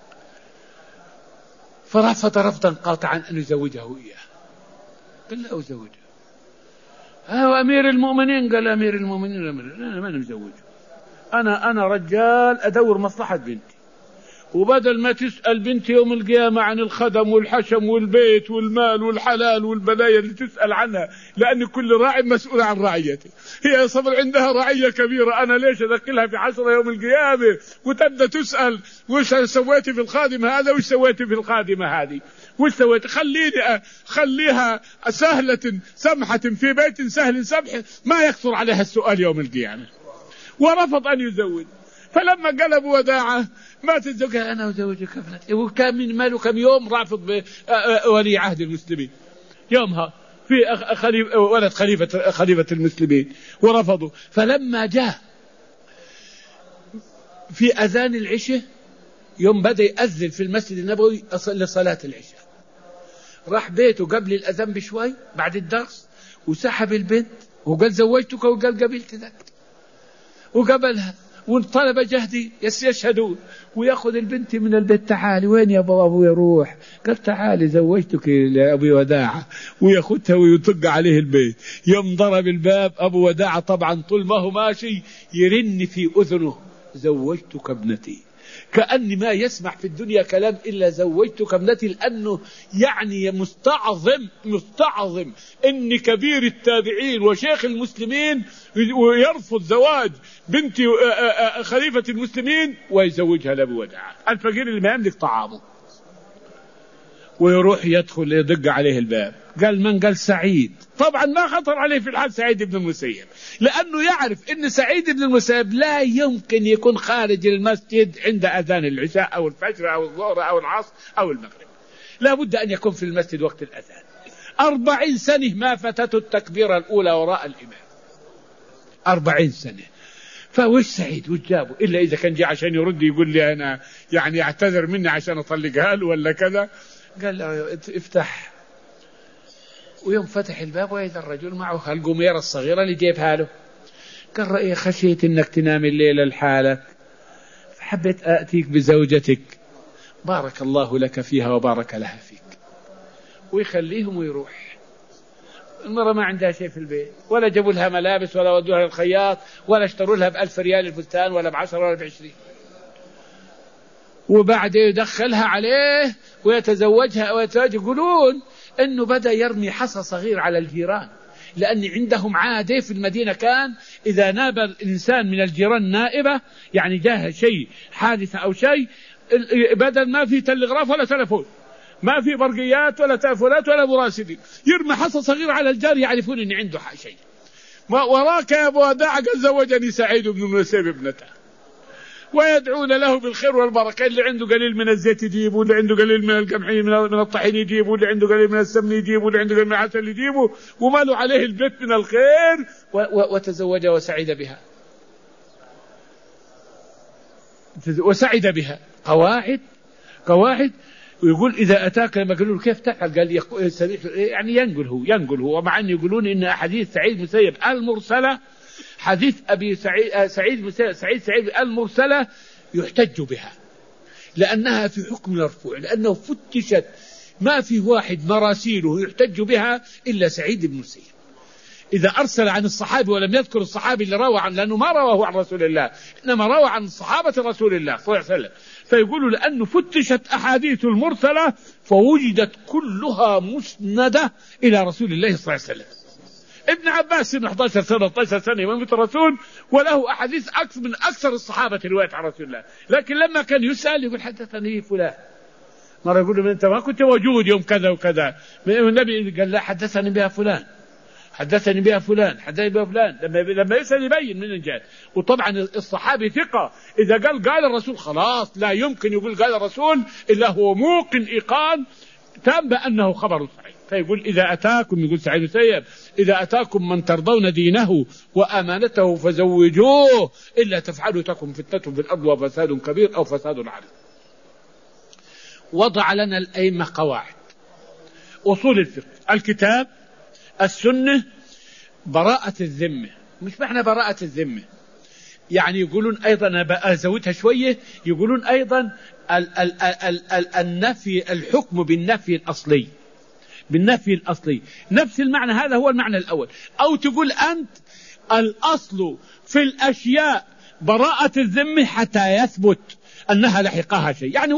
فرفض رفضا قاطعا أن يزوجه إياه. قال لا أزوجه. أمير المؤمنين. قال أمير المؤمنين أنا ما نزوجه، أنا رجال أدور مصلحة بنتي، وبدل ما تسأل بنتي يوم القيامة عن الخدم والحشم والبيت والمال والحلال والبلايا اللي تسأل عنها، لأن كل راعي مسؤول عن رعيته، هي صبر عندها رعية كبيرة، أنا ليش أدخلها في حشرة يوم القيامة وتبدأ تسأل وش سويتي في الخادم هذا، وش سويتي في الخادمة هذه، وش سويت؟ خليها سهلة سمحة في بيت سهل سمح ما يكثر عليها السؤال يوم القيامة. ورفض أن يزوج. فلما قلب وداعة ما تزوج، أنا أزوجك ابنتي، وكان من ماله كم يوم رافض ولي عهد المسلمين يومها في ولد خليفة المسلمين، ورفضوا. فلما جاء في أذان العشاء يوم بدأ يأذن في المسجد النبوي لصلاة العشاء، راح بيته قبل الأذان بشوي بعد الدرس، وسحب البنت وقال زوجتك، وقال قبلت ذاك وقبلها، والطلبة جهدي يشهدون، ويأخذ البنت من البيت. تعالي وين يا أبو يروح؟ قال تعالي زوجتك لأبي وداعة، ويأخذها ويطق عليه البيت. يوم ضرب الباب أبو وداعة طبعا طول ما هو ماشي يرن في أذنه زوجتك ابنتي، كأن ما يسمع في الدنيا كلام إلا زوجتك ابنتي، لأنه يعني مستعظم إن كبير التابعين وشيخ المسلمين ويرفض زواج بنت خليفة المسلمين ويزوجها لأبو وداعة الفقير اللي ما يملك طعامه، ويروح يدخل يدق عليه الباب. قال من؟ قال سعيد. طبعا ما خطر عليه في الحال سعيد بن المسيب، لأنه يعرف أن سعيد بن المسيب لا يمكن يكون خارج المسجد عند أذان العشاء أو الفجر أو الظهر أو العصر أو المغرب، لا بد أن يكون في المسجد وقت الأذان. 40 سنة ما فتته التكبيرة الأولى وراء الإمام، 40 سنة. فوش سعيد وش جابه إلا إذا كان جاء عشان يرد يقول لي أنا يعني اعتذر مني عشان أطلقها له ولا كذا. قال له افتح. ويوم فتح الباب وإذا الرجل معه القميرة الصغيرة اللي جيبها له. قال رأي خشيت إنك تنام الليلة لحالك فحبيت أأتيك بزوجتك، بارك الله لك فيها وبارك لها فيك. ويخليهم ويروح. المرة ما عندها شيء في البيت، ولا جابوا لها ملابس ولا ودوها للخياط ولا اشتروا لها ب1000 ريال الفستان ولا ب10 ولا ب20. وبعد يدخلها عليه ويتزوجها يقولون انه بدأ يرمي حصى صغير على الجيران، لأن عندهم عادة في المدينة كان إذا ناب الإنسان من الجيران نائبة يعني جاه شيء حادثة أو شيء، بدل ما في تلغراف ولا تلفون، ما في برقيات ولا تلفونات ولا مراسلين، يرمي حصى صغير على الجار يعرفون أن عنده شيء. وراك يا أبو وداع قد زوجني سعيد بن المسيب ابنته، ويدعون له بالخير والبركة. اللي عنده قليل من الزيت يجيبه، اللي عنده قليل من القمح من الطحين يجيبه، اللي عنده قليل من السمن يجيبه، اللي عنده قليل من العسل يجيبه، ومالوا عليه البيت من الخير. وتزوج وسعيد بها، وسعد بها. قواعد. ويقول إذا أتاك لما قالوا له كيف تفعل قال يعني ينقل هو مع أن يقولون إن أحاديث سعيد مسيب المرسلة، حديث أبي سعيد المرسلة يحتج بها لأنها في حكم الرفوع، لأنه فتشت ما في واحد مراسيله يحتج بها إلا سعيد بن مسيب. إذا أرسل عن الصحابي ولم يذكر الصحابي اللي روى عنه، لأنه ما رواه عن رسول الله إنما روى عن صحابة رسول الله صلى الله عليه وسلم، فيقول لأنه فتشت أحاديث المرسلة فوجدت كلها مسندة إلى رسول الله صلى الله عليه وسلم. ابن عباس 11 سنة 12 سنة يموت الرسول وله أحاديث أكثر من أكثر الصحابة رواية عن رسول الله، لكن لما كان يسأل يقول حدثني فلان. مرة يقول له أنت ما كنت موجود يوم كذا وكذا، النبي قال لا حدثني بها فلان، حدثني بها فلان. لما يسأل يبين من الجهة. وطبعا الصحابي ثقة، إذا قال الرسول خلاص لا يمكن يقول قال الرسول إلا هو موقن إيقان تام بأنه خبر صحيح. فيقول إذا أتاكم، يقول سعيد مسيب، إذا أتاكم من ترضون دينه وأمانته فزوجوه إلا تفعلوا تكن فتنة في الأرض وفساد كبير أو فساد عريض. وضع لنا الأئمة قواعد أصول الفقه: الكتاب، السنة، براءة الذمة. مش معنى براءة الذمة يعني يقولون أيضا، أنا أزودها شوية، يقولون أيضا النفي، الحكم بالنفي الأصلي، نفس المعنى. هذا هو المعنى الأول. أو تقول أنت الأصل في الأشياء براءة الذمة حتى يثبت أنها لحقها شيء. يعني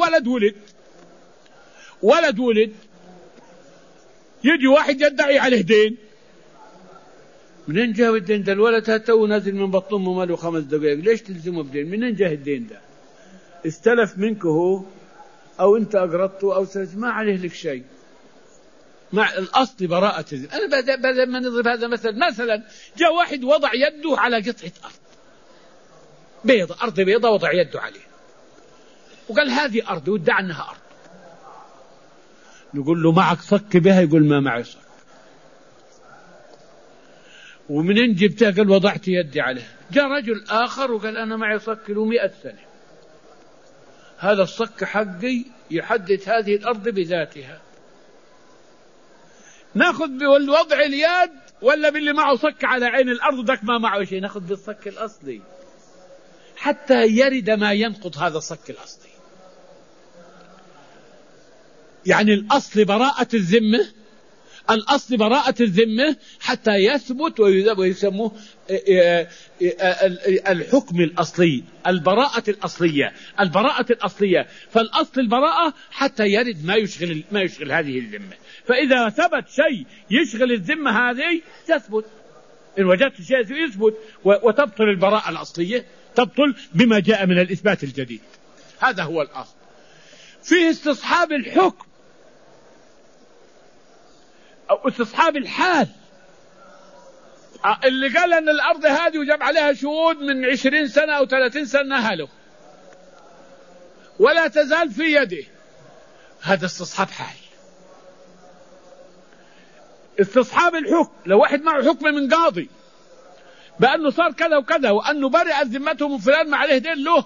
ولد ولد يجي واحد يدعي عليه دين، منين جاء الدين ده؟ الولد هاتو نازل من بطن امه ماله 5 دقائق، ليش تلزمه بدين؟ منين جاء الدين ده؟ استلف منك هو او انت اقرضته او ما عليه لك شيء. مع الاصل براءة الذمة. انا بدل ما نضرب هذا مثلا جاء واحد وضع يده على قطعة ارض بيضة وضع يده عليه وقال هذه ارض، وادعى انها ارض. نقول له معك صك بها؟ يقول ما معي صك. ومنين جبتها؟ قال وضعت يدي عليها. جاء رجل آخر وقال أنا معي صك له 100 سنة، هذا الصك حقي يحدث هذه الأرض بذاتها. ناخذ بالوضع اليد ولا باللي معه صك على عين الأرض ذاك ما معه شيء؟ ناخذ بالصك الأصلي حتى يرد ما ينقض هذا الصك الأصلي. يعني الأصل براءة الذمة حتى يثبت ويسموه الحكم الأصلي، البراءة الأصلية. فالأصل البراءة حتى يرد ما يشغل هذه الذمة. فإذا ثبت شيء يشغل الذمة هذه تثبت، إن وجدت شيء يثبت، وتبطل البراءة الأصلية، تبطل بما جاء من الإثبات الجديد. هذا هو الأصل. فيه استصحاب الحكم أو استصحاب الحال. اللي قال أن الأرض هذه وجاب عليها شهود من 20 سنة أو 30 سنة أهله ولا تزال في يده، هذا استصحاب حال. استصحاب الحكم، لو واحد معه حكم من قاضي بأنه صار كذا وكذا وأنه برئت ذمته من فلان ما عليه دين له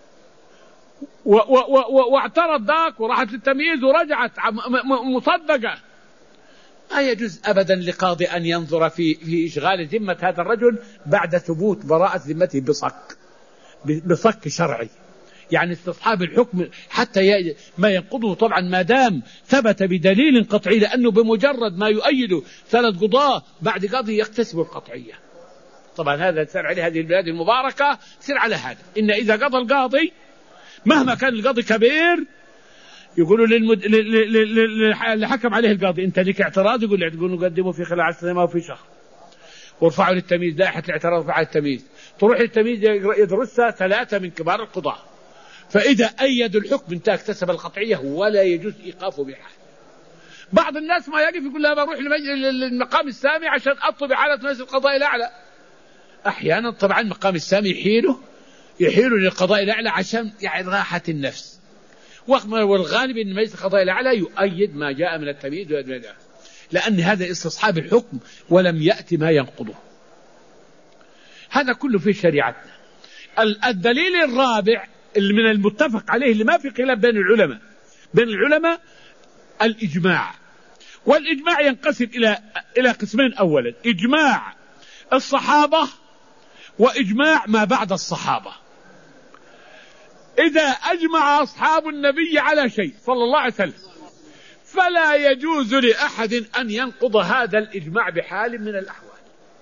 واعترض ذاك وراحت للتمييز ورجعت مصدقة، ما يجوز أبدا لقاضي أن ينظر في إشغال ذمة هذا الرجل بعد ثبوت براءة ذمته بصك شرعي. يعني استصحاب الحكم حتى ما ينقضه طبعا ما دام ثبت بدليل قطعي، لأنه بمجرد ما يؤيده 3 قضاة بعد قاضي يكتسب القطعية. طبعا هذا سير عليه هذه البلاد المباركة، سير على هذا، إن إذا قضى القاضي مهما كان القاضي كبير يقولوا اللي حكم عليه القاضي أنت لك اعتراض، يقول نقدمه في خلال 10 سنوات وفي شهر، وارفعوا للتمييز لائحة الاعتراض على التمييز، تروح للتمييز يدرسها 3 من كبار القضاة، فإذا أيدوا الحكم انت اكتسب القطعية ولا يجوز إيقافه بحال. بعض الناس ما يقف يقول لا بروح للمقام السامي عشان أطلب إعادة مجلس القضاء الأعلى. أحيانا طبعا مقام السامي يحيله للقضاء الأعلى عشان يعني راحة النفس، والغالب أن مجلس القضاء الأعلى يؤيد ما جاء من التمييز، لأن هذا استصحاب الحكم ولم يأتي ما ينقضه. هذا كله في شريعتنا. الدليل الرابع اللي من المتفق عليه اللي ما في خلاف بين العلماء الإجماع. والإجماع ينقسم إلى قسمين: أولا إجماع الصحابة وإجماع ما بعد الصحابة. إذا أجمع أصحاب النبي على شيء صلى الله عليه وسلم فلا يجوز لأحد أن ينقض هذا الإجماع بحال من الأحوال.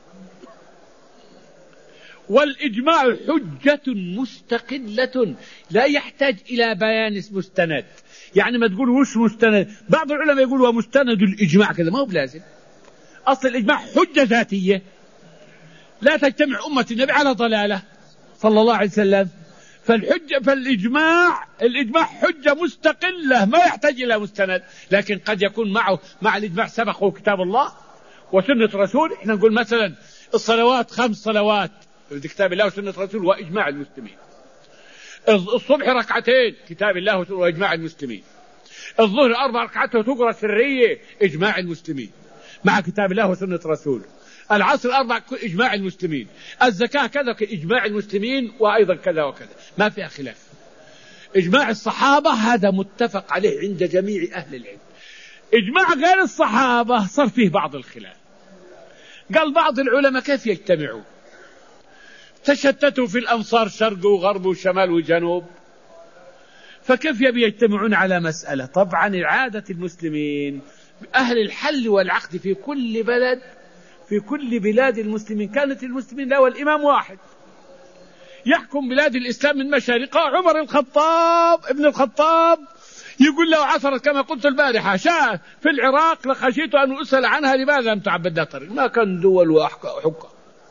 والإجماع حجة مستقلة لا يحتاج إلى بيان مستند. يعني ما تقول وش مستند، بعض العلماء يقول ومستند الإجماع كذا، ما هو بلازم. أصل الإجماع حجة ذاتية، لا تجتمع أمة النبي على ضلالة صلى الله عليه وسلم. فالإجماع حجة مستقلة ما يحتاج إلى مستند، لكن قد يكون مع الإجماع سبقه كتاب الله وسنة رسول. احنا نقول مثلا الصلوات 5 صلوات كتاب الله وسنة رسول وإجماع المسلمين. الصبح 2 ركعتين كتاب الله وإجماع المسلمين. الظهر 4 ركعات وتقرأ سرية إجماع المسلمين مع كتاب الله وسنة رسول. العصر 4 إجماع المسلمين. الزكاة كذا إجماع المسلمين، وأيضا كذا وكذا، ما فيها خلاف. إجماع الصحابة هذا متفق عليه عند جميع أهل العلم. إجماع غير الصحابة صار فيه بعض الخلاف. قال بعض العلماء كيف يجتمعون؟ تشتتوا في الأمصار شرق وغرب وشمال وجنوب، فكيف يجتمعون على مسألة؟ طبعا عادة المسلمين أهل الحل والعقد في كل بلد، في كل بلاد المسلمين كانت المسلمين له الإمام واحد يحكم بلاد الإسلام من مشارقها. عمر ابن الخطاب يقول له عثرت كما قلت البارحة شاء في العراق لخشيت أن أسأل عنها لماذا لم تعبدها طريق. ما كان دول وحكم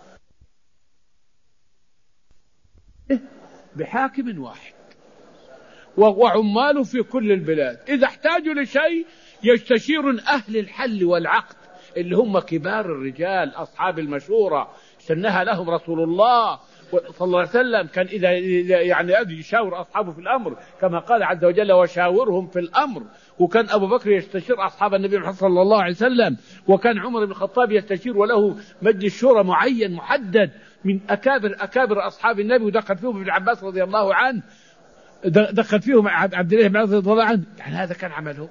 بحاكم واحد وعماله في كل البلاد. إذا احتاجوا لشيء يستشير أهل الحل والعقد اللي هم كبار الرجال أصحاب المشورة سنها لهم رسول الله صلى الله عليه وسلم. كان إذا يعني يشاور أصحابه في الأمر كما قال عز وجل وشاورهم في الأمر. وكان أبو بكر يستشير أصحاب النبي محمد صلى الله عليه وسلم، وكان عمر بن الخطاب يستشير وله مجلس شورى معين محدد من أكابر أصحاب النبي، ودخل فيهم ابن عباس رضي الله عنه، دخل فيهم عبد الله بن عباس رضي الله عنه. يعني هذا كان عمله.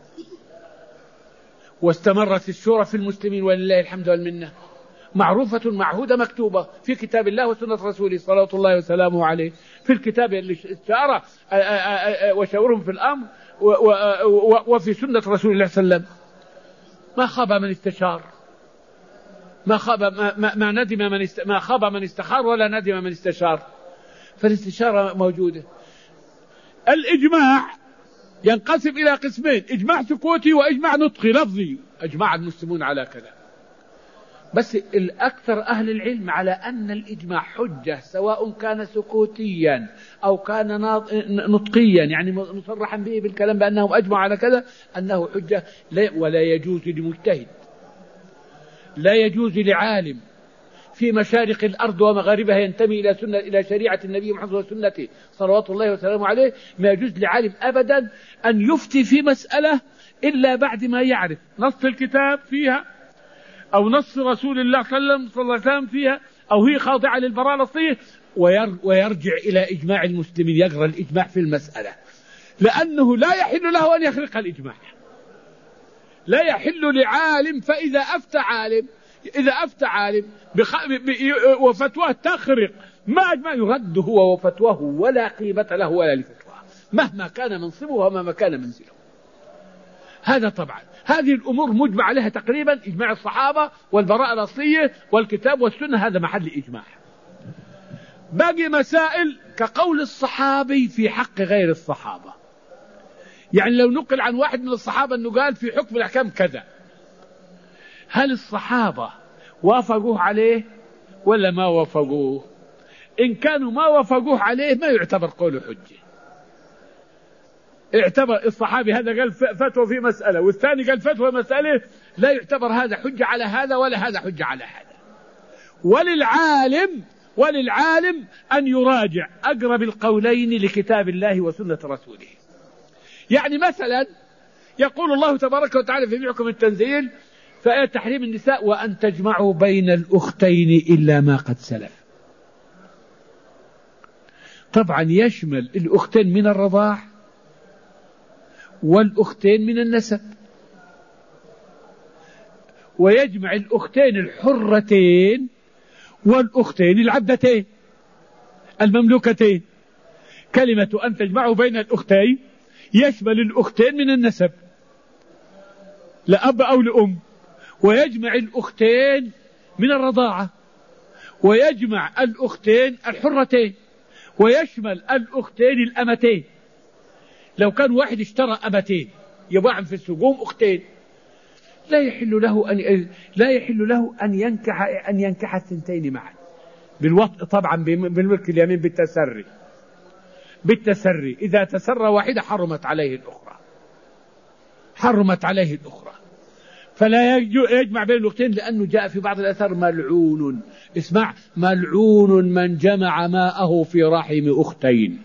واستمرت الشورى في المسلمين ولله الحمد والمنة، معروفة معهودة مكتوبة في كتاب الله وسنة رسوله صلى الله وسلامه عليه. في الكتاب اللي اشتهر وشاورهم في الأمر وفي سنة رسول الله صلى الله عليه وسلم. ما خاب من استشار، ما خاب من استخار ولا ندم من استشار. فالاستشارة موجودة. الإجماع ينقسم إلى قسمين: إجماع سكوتي وإجماع نطقي لفظي. أجمع المسلمون على كذا، بس الأكثر أهل العلم على أن الإجماع حجة سواء كان سكوتيا أو كان نطقيا، يعني مصرحا به بالكلام بأنهم أجمعوا على كذا، أنه حجة. ولا يجوز لمجتهد، لا يجوز لعالم في مشارق الأرض ومغاربها ينتمي إلى شريعة النبي محمد وسنته صلوات الله وسلامه عليه، ما يجوز لعالم أبدا أن يفتي في مسألة إلا بعد ما يعرف نص الكتاب فيها أو نص رسول الله صلى الله عليه وسلم فيها، أو هي خاضعة للبراءة الأصلية، ويرجع إلى إجماع المسلمين، يقرأ الإجماع في المسألة، لأنه لا يحل له أن يخرق الإجماع. لا يحل لعالم، فإذا أفتى عالم وفتواه تخرق ما أجمع، يرد هو وفتواه، ولا قيمة له ولا لفتواه، مهما كان منصبه ومهما كان منزله. هذا طبعا هذه الأمور مجمع عليها تقريبا، إجماع الصحابة والبراءة الأصلية والكتاب والسنة، هذا محل إجماع. باقي مسائل كقول الصحابي في حق غير الصحابة، يعني لو نقل عن واحد من الصحابة أنه قال في حكم الأحكام كذا، هل الصحابة وافقوه عليه ولا ما وافقوه؟ إن كانوا ما وافقوه عليه ما يعتبر قوله حجة. اعتبر الصحابي هذا قال فتوى في مسألة والثاني قال فتوى مسألة، لا يعتبر هذا حجة على هذا ولا هذا حجة على هذا. وللعالم أن يراجع أقرب القولين لكتاب الله وسنة رسوله. يعني مثلا يقول الله تبارك وتعالى في محكم التنزيل في آية تحريم النساء: وأن تجمعوا بين الأختين إلا ما قد سلف. طبعا يشمل الأختين من الرضاع والأختين من النسب، ويجمع الأختين الحرتين والأختين العبدتين المملوكتين. كلمة أن تجمعوا بين الأختين يشمل الأختين من النسب لأب أو لأم، ويجمع الأختين من الرضاعة، ويجمع الأختين الحرتين، ويشمل الأختين الأمتين. لو كان واحد اشترى أمتين يباعن في السوق أختين، لا يحل له أن ينكح الثنتين معا بالوطء، طبعا بالملك اليمين بالتسري. إذا تسرى واحدة حرمت عليه الأخرى. فلا يجمع بين الأختين، لأنه جاء في بعض الأثار ملعون، اسمع: ملعون من جمع ماءه في رحم أختين.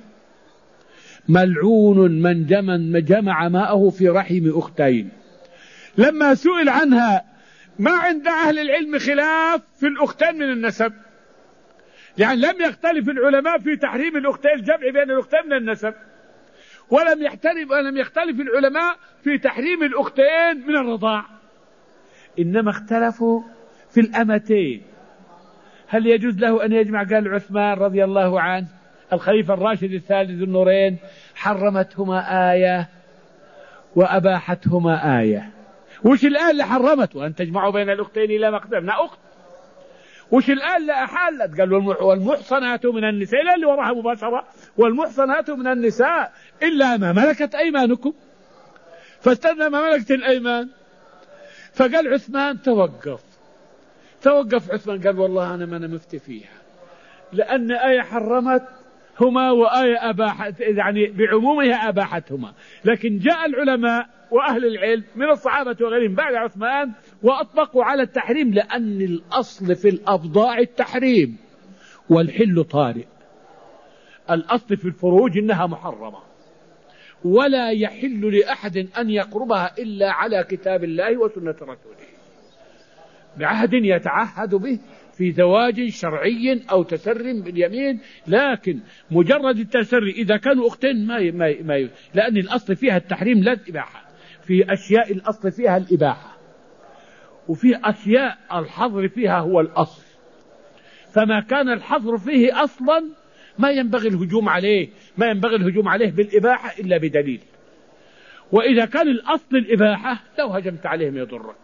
ملعون من جمع ماءه في رحم أختين. لما سئل عنها ما عند أهل العلم خلاف في الأختين من النسب، يعني لم يختلف العلماء في تحريم الأختين، الجمع بين الأختين من النسب، ولم يختلف العلماء في تحريم الأختين من الرضاع، إنما اختلفوا في الأمتين. هل يجوز له أن يجمع؟ قال عثمان رضي الله عنه الخليفة الراشد الثالث ذو النورين: حرمتهما آية وأباحتهما آية. وش الآية اللي حرمت؟ وأن تجمعوا بين الأختين إلا ما قد سلف أخت. وش الآية اللي أحلت؟ قال والمحصنات من النساء، إلا اللي وراها مباشرة: والمحصنات من النساء إلا ما ملكت أيمانكم. فاستثنى ما ملكت الأيمان. فقال عثمان توقف عثمان، قال والله أنا مفتي فيها، لأن آية حرمت هما وآية أباحت، يعني بعمومها أباحتهما. لكن جاء العلماء وأهل العلم من الصحابة وغيرهم بعد عثمان وأطبقوا على التحريم، لأن الأصل في الأبضاع التحريم والحل طارئ. الأصل في الفروج إنها محرمة، ولا يحل لأحد أن يقربها إلا على كتاب الله وسنة رسوله، بعهد يتعهد به في زواج شرعي أو تسر باليمين. لكن مجرد التسري إذا كانوا أختين ما لأن الأصل فيها التحريم لا الإباحة. في أشياء الأصل فيها الإباحة، وفي أشياء الحظر فيها هو الأصل. فما كان الحظر فيه أصلا ما ينبغي الهجوم عليه بالإباحة إلا بدليل. وإذا كان الأصل الإباحة لو هجمت عليهم يضرك.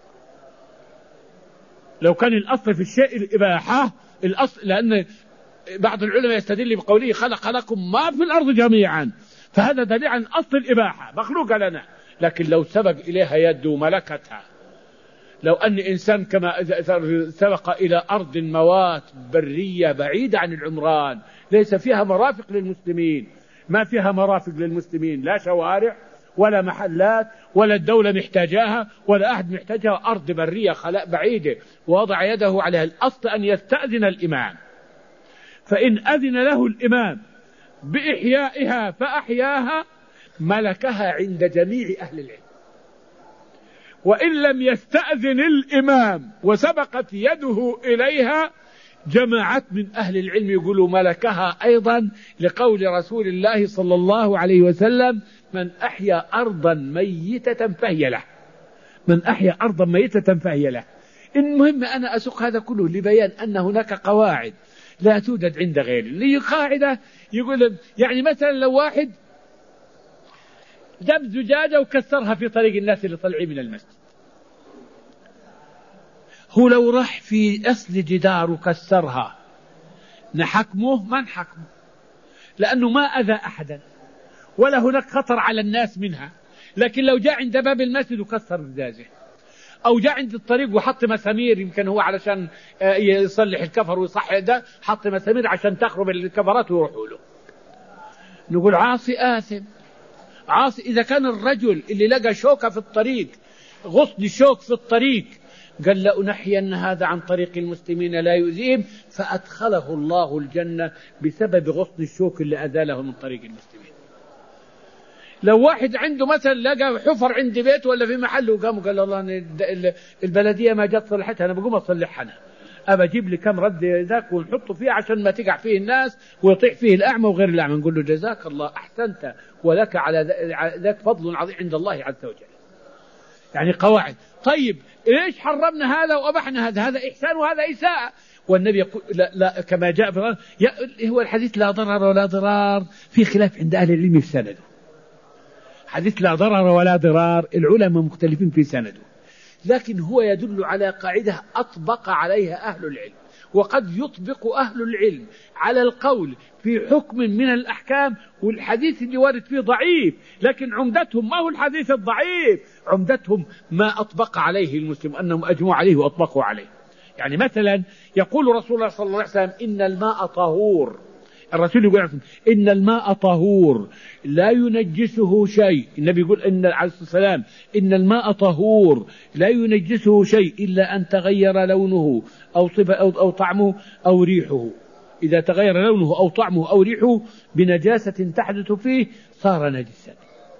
لو كان الأصل في الشيء الإباحة، الأصل، لأن بعض العلماء يستدل بقوله: خلق لكم ما في الأرض جميعا، فهذا دليل عن أصل الإباحة مخلوق لنا. لكن لو سبق إليها يد وملكتها، لو أن إنسان كما سبق إلى أرض موات برية بعيدة عن العمران ليس فيها مرافق للمسلمين، ما فيها مرافق للمسلمين، لا شوارع ولا محلات ولا الدولة محتاجاها ولا أحد محتاجها، أرض برية خلاء بعيدة، ووضع يده عليها، الأصل أن يستأذن الإمام. فإن أذن له الإمام بإحيائها فأحياها ملكها عند جميع أهل العلم. وإن لم يستأذن الإمام وسبقت يده إليها جماعات من أهل العلم يقولوا ملكها أيضا، لقول رسول الله صلى الله عليه وسلم: من أحيا أرضا ميتة فهي له. من أحيا أرضا ميتة فهي له. المهم أنا أسوق هذا كله لبيان أن هناك قواعد لا توجد عند غيره. لي قاعدة يقول يعني مثلا لو واحد جاب زجاجة وكسرها في طريق الناس اللي طالعين من المسجد، هو لو راح في أصل جدار وكسرها نحكمه؟ ما نحكمه، لأنه ما أذى أحدا ولا هناك خطر على الناس منها. لكن لو جاء عند باب المسجد وكسر زجاجة، أو جاء عند الطريق وحط مسامير، يمكن هو علشان يصلح الكفر ويصحح ده، حط مسامير عشان تخرب الكفرات ويروحوا له، نقول عاصي آثم. عاصي إذا كان الرجل اللي لقى شوكة في الطريق، غصن شوك في الطريق، قال لأنحين هذا عن طريق المسلمين لا يؤذيهم، فأدخله الله الجنة بسبب غصن الشوك اللي أزاله من طريق المسلمين. لو واحد عنده مثلا لقى حفر عند بيته ولا في محل وقام وقال الله البلدية ما جت صلحتها، أنا بقوم أصلحها، أنا أبى أجيب لي كم رد ذاك ونحطه فيه عشان ما تقع فيه الناس ويطيح فيه الأعمى وغير الأعمى، نقول له جزاك الله أحسنت ولك على ذاك فضل عظيم عند الله عز وجل. يعني قواعد. طيب ليش حرمنا هذا وأبحنا هذا؟ هذا إحسان وهذا إساءة. والنبي يقول لا كما جاء في هو الحديث لا ضرر ولا ضرار، في خلاف عند أهل العلم في سنده. حديث لا ضرر ولا ضرار العلماء مختلفين في سنده، لكن هو يدل على قاعدة أطبق عليها أهل العلم. وقد يطبق أهل العلم على القول في حكم من الأحكام والحديث اللي وارد فيه ضعيف، لكن عمدتهم ما هو الحديث الضعيف، عمدتهم ما أطبق عليه المسلم، أنهم أجمعوا عليه وأطبقوا عليه. يعني مثلا يقول رسول الله صلى الله عليه وسلم: إن الماء طهور. الرسول يقول إن الماء طهور لا ينجسه شيء. النبي يقول عليه الصلاة والسلام: إن الماء طهور لا ينجسه شيء إلا أن تغير لونه أو طعمه أو ريحه. إذا تغير لونه أو طعمه أو ريحه بنجاسة تحدث فيه صار نجسا.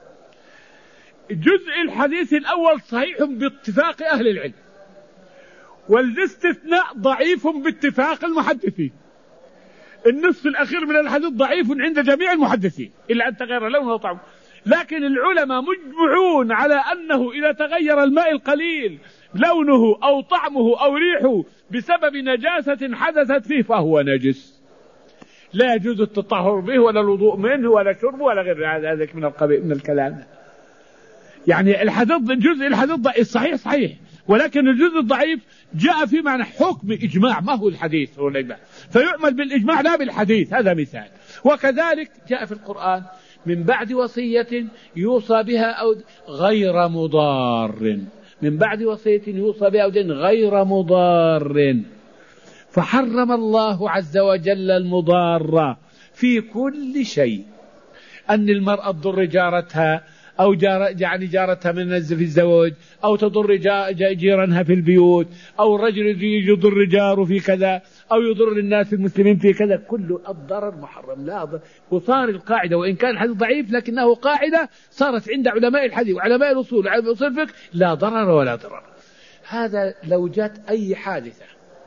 جزء الحديث الأول صحيح باتفاق أهل العلم، والاستثناء ضعيف باتفاق المحدثين. النصف الأخير من الحديث ضعيف عند جميع المحدثين إلا أن تغير لونه وطعمه، لكن العلماء مجمعون على أنه إذا تغير الماء القليل لونه أو طعمه أو ريحه بسبب نجاسة حدثت فيه فهو نجس، لا يجوز التطهر به ولا الوضوء منه ولا شربه ولا غير هذا من الكلام. يعني جزء الحديث ضعيف صحيح، ولكن الجزء الضعيف جاء في معنى حكم إجماع، ما هو الحديث هو الإجماع، فيعمل بالإجماع لا بالحديث. هذا مثال. وكذلك جاء في القرآن: من بعد وصية يوصى بها أو غير مضار. من بعد وصية يوصى بها أو دين غير مضار. فحرم الله عز وجل المضار في كل شيء. أن المرأة تضر جارتها أو جارتها من في الزواج، أو تضر جيرانها في البيوت، أو الرجل يضر جاره في كذا، أو يضر الناس المسلمين في كذا، كل الضرر محرم لا ضرر. وصار القاعدة وإن كان الحديث ضعيف لكنه قاعدة صارت عند علماء الحديث وعلماء الأصول وعلماء أصول الفقه: لا ضرر ولا ضرر. هذا لو جاءت أي حادثة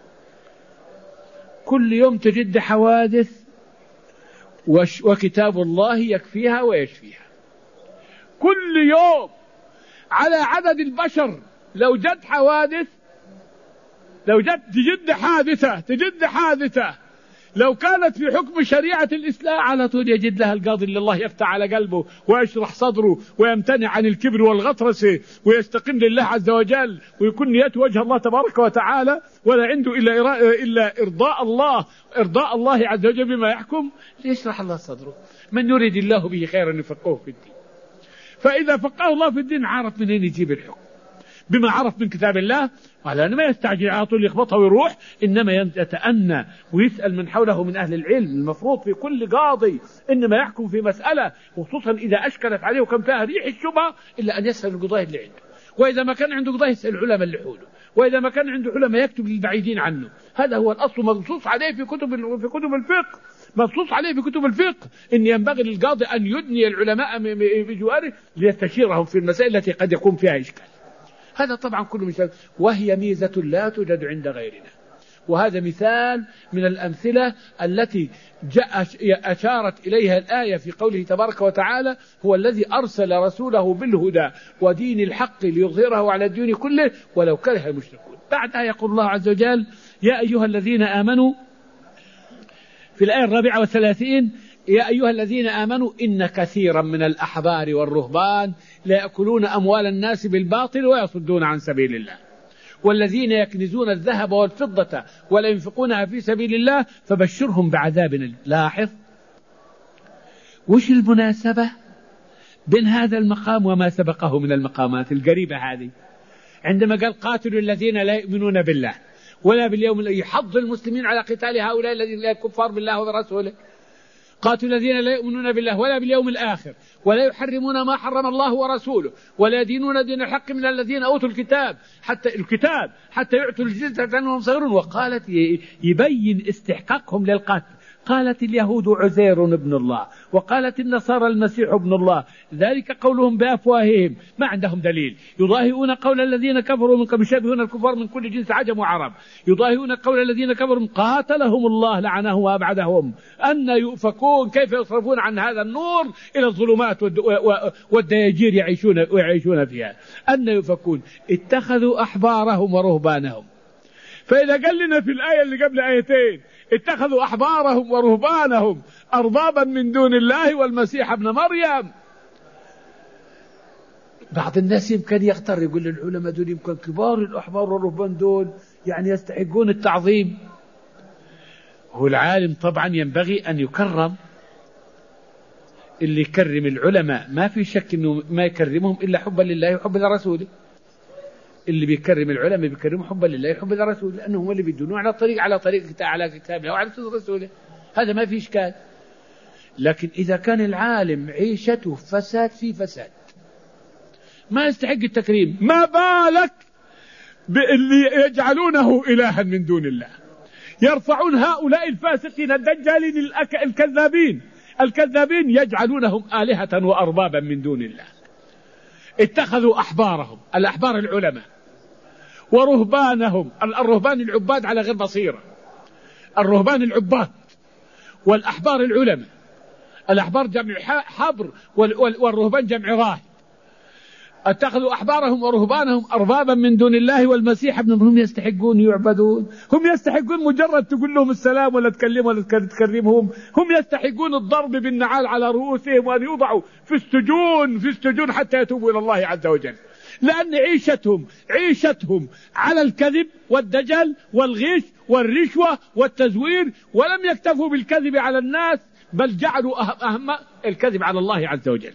كل يوم تجد حوادث وكتاب الله يكفيها ويشفيها. كل يوم على عدد البشر لو جد حوادث، لو جد تجد حادثة لو كانت في حكم شريعة الإسلام على طول يجد لها القاضي اللي الله يفتح على قلبه ويشرح صدره ويمتنع عن الكبر والغطرسة ويستقيم لله عز وجل ويكون نيته وجه الله تبارك وتعالى، ولا عنده إلا إرضاء الله عز وجل بما يحكم، ليشرح الله صدره. من يريد الله به خيرا يفقهه في الدين. فإذا فقه الله في الدين عرف منين يجيب الحكم، بما عرف من كتاب الله، وعلى أنه ما يستعجل على طول يخبطها ويروح، إنما يتأنى ويسأل من حوله من أهل العلم. المفروض في كل قاضي إنما يحكم في مسألة وخصوصا إذا أشكلت عليه وكم فيها ريح الشبهة إلا أن يسأل القضاة اللي عنده، وإذا ما كان عنده قضاة يسأل العلماء اللي حوله، وإذا ما كان عنده علماء يكتب للبعيدين عنه. هذا هو الأصل منصوص عليه في كتب الفقه، منصوص عليه في كتب الفقه إن ينبغي للقاضي أن يدني العلماء بجواره ليستشيرهم في المسائل التي قد يكون فيها إشكال. هذا طبعا كله مثال، وهي ميزة لا توجد عند غيرنا. وهذا مثال من الأمثلة التي أشارت إليها الآية في قوله تبارك وتعالى: هو الذي أرسل رسوله بالهدى ودين الحق ليظهره على الدين كله ولو كره المشركون. بعدها يقول الله عز وجل: يا أيها الذين آمنوا، في الآية 34: يا أيها الذين آمنوا إن كثيرا من الأحبار والرهبان لا يأكلون أموال الناس بالباطل ويصدون عن سبيل الله والذين يكنزون الذهب والفضة ولا ينفقونها في سبيل الله فبشرهم بعذاب أليم. لاحظ وش المناسبة بين هذا المقام وما سبقه من المقامات القريبة هذه، عندما قال: قاتلوا الذين لا يؤمنون بالله ولا باليوم الآخر، يحض المسلمين على قتال هؤلاء الذين لا يكفر بالله وبرسوله. قاتلوا الذين لا يؤمنون بالله ولا باليوم الآخر ولا يحرمون ما حرم الله ورسوله ولا يدينون دين الحق من الذين أوتوا الكتاب حتى يعطوا الجزية وهم صغيرون. وقالت يبين استحقاقهم للقتل: قالت اليهود عزير ابن الله وقالت النصارى المسيح ابن الله، ذلك قولهم بأفواههم، ما عندهم دليل. يضاهئون قول الذين كفروا من قبل، يشبهون الكفار من كل جنس عجم وعرب. يضاهئون قول الذين كفروا قاتلهم الله لعنه وأبعدهم أن يؤفكون، كيف يصرفون عن هذا النور إلى الظلمات والدياجير يعيشون فيها، أن يؤفكون. اتخذوا أحبارهم ورهبانهم. فإذا قال لنا في الآية اللي قبل آيتين: اتخذوا أحبارهم ورهبانهم أربابا من دون الله والمسيح ابن مريم، بعض الناس يمكن يغتر، يقول العلماء دول يمكن كبار الأحبار والرهبان دول يعني يستحقون التعظيم. هو العالم طبعا ينبغي أن يكرم، اللي يكرم العلماء ما في شك أنه ما يكرمهم إلا حبا لله وحبا لرسوله. اللي بيكرم العلماء بيكرموا حبا لله وحبا لرسوله، لأنهم اللي بيدونوا على كتاب الله وعلى سنة رسوله، هذا ما في إشكال. لكن إذا كان العالم عيشته فساد في فساد ما يستحق التكريم، ما بالك باللي يجعلونه إلها من دون الله، يرفعون هؤلاء الفاسقين الدجالين الكذابين يجعلونهم آلهة وأربابا من دون الله. اتخذوا أحبارهم، الأحبار العلماء، ورهبانهم، الرهبان العباد على غير بصيرة، الرهبان العباد والأحبار العلماء. الأحبار جمع حبر والرهبان جمع راهب. اتخذوا أحبارهم ورهبانهم أربابا من دون الله والمسيح ابن مريم. هم يستحقون يعبدون؟ هم يستحقون مجرد تقول لهم السلام ولا تكلمهم ولا تكرمهم؟ هم يستحقون الضرب بالنعال على رؤوسهم وأن يوضعوا في السجون حتى يتوبوا إلى الله عز وجل، لأن عيشتهم على الكذب والدجل والغش والرشوة والتزوير، ولم يكتفوا بالكذب على الناس بل جعلوا أهم الكذب على الله عز وجل.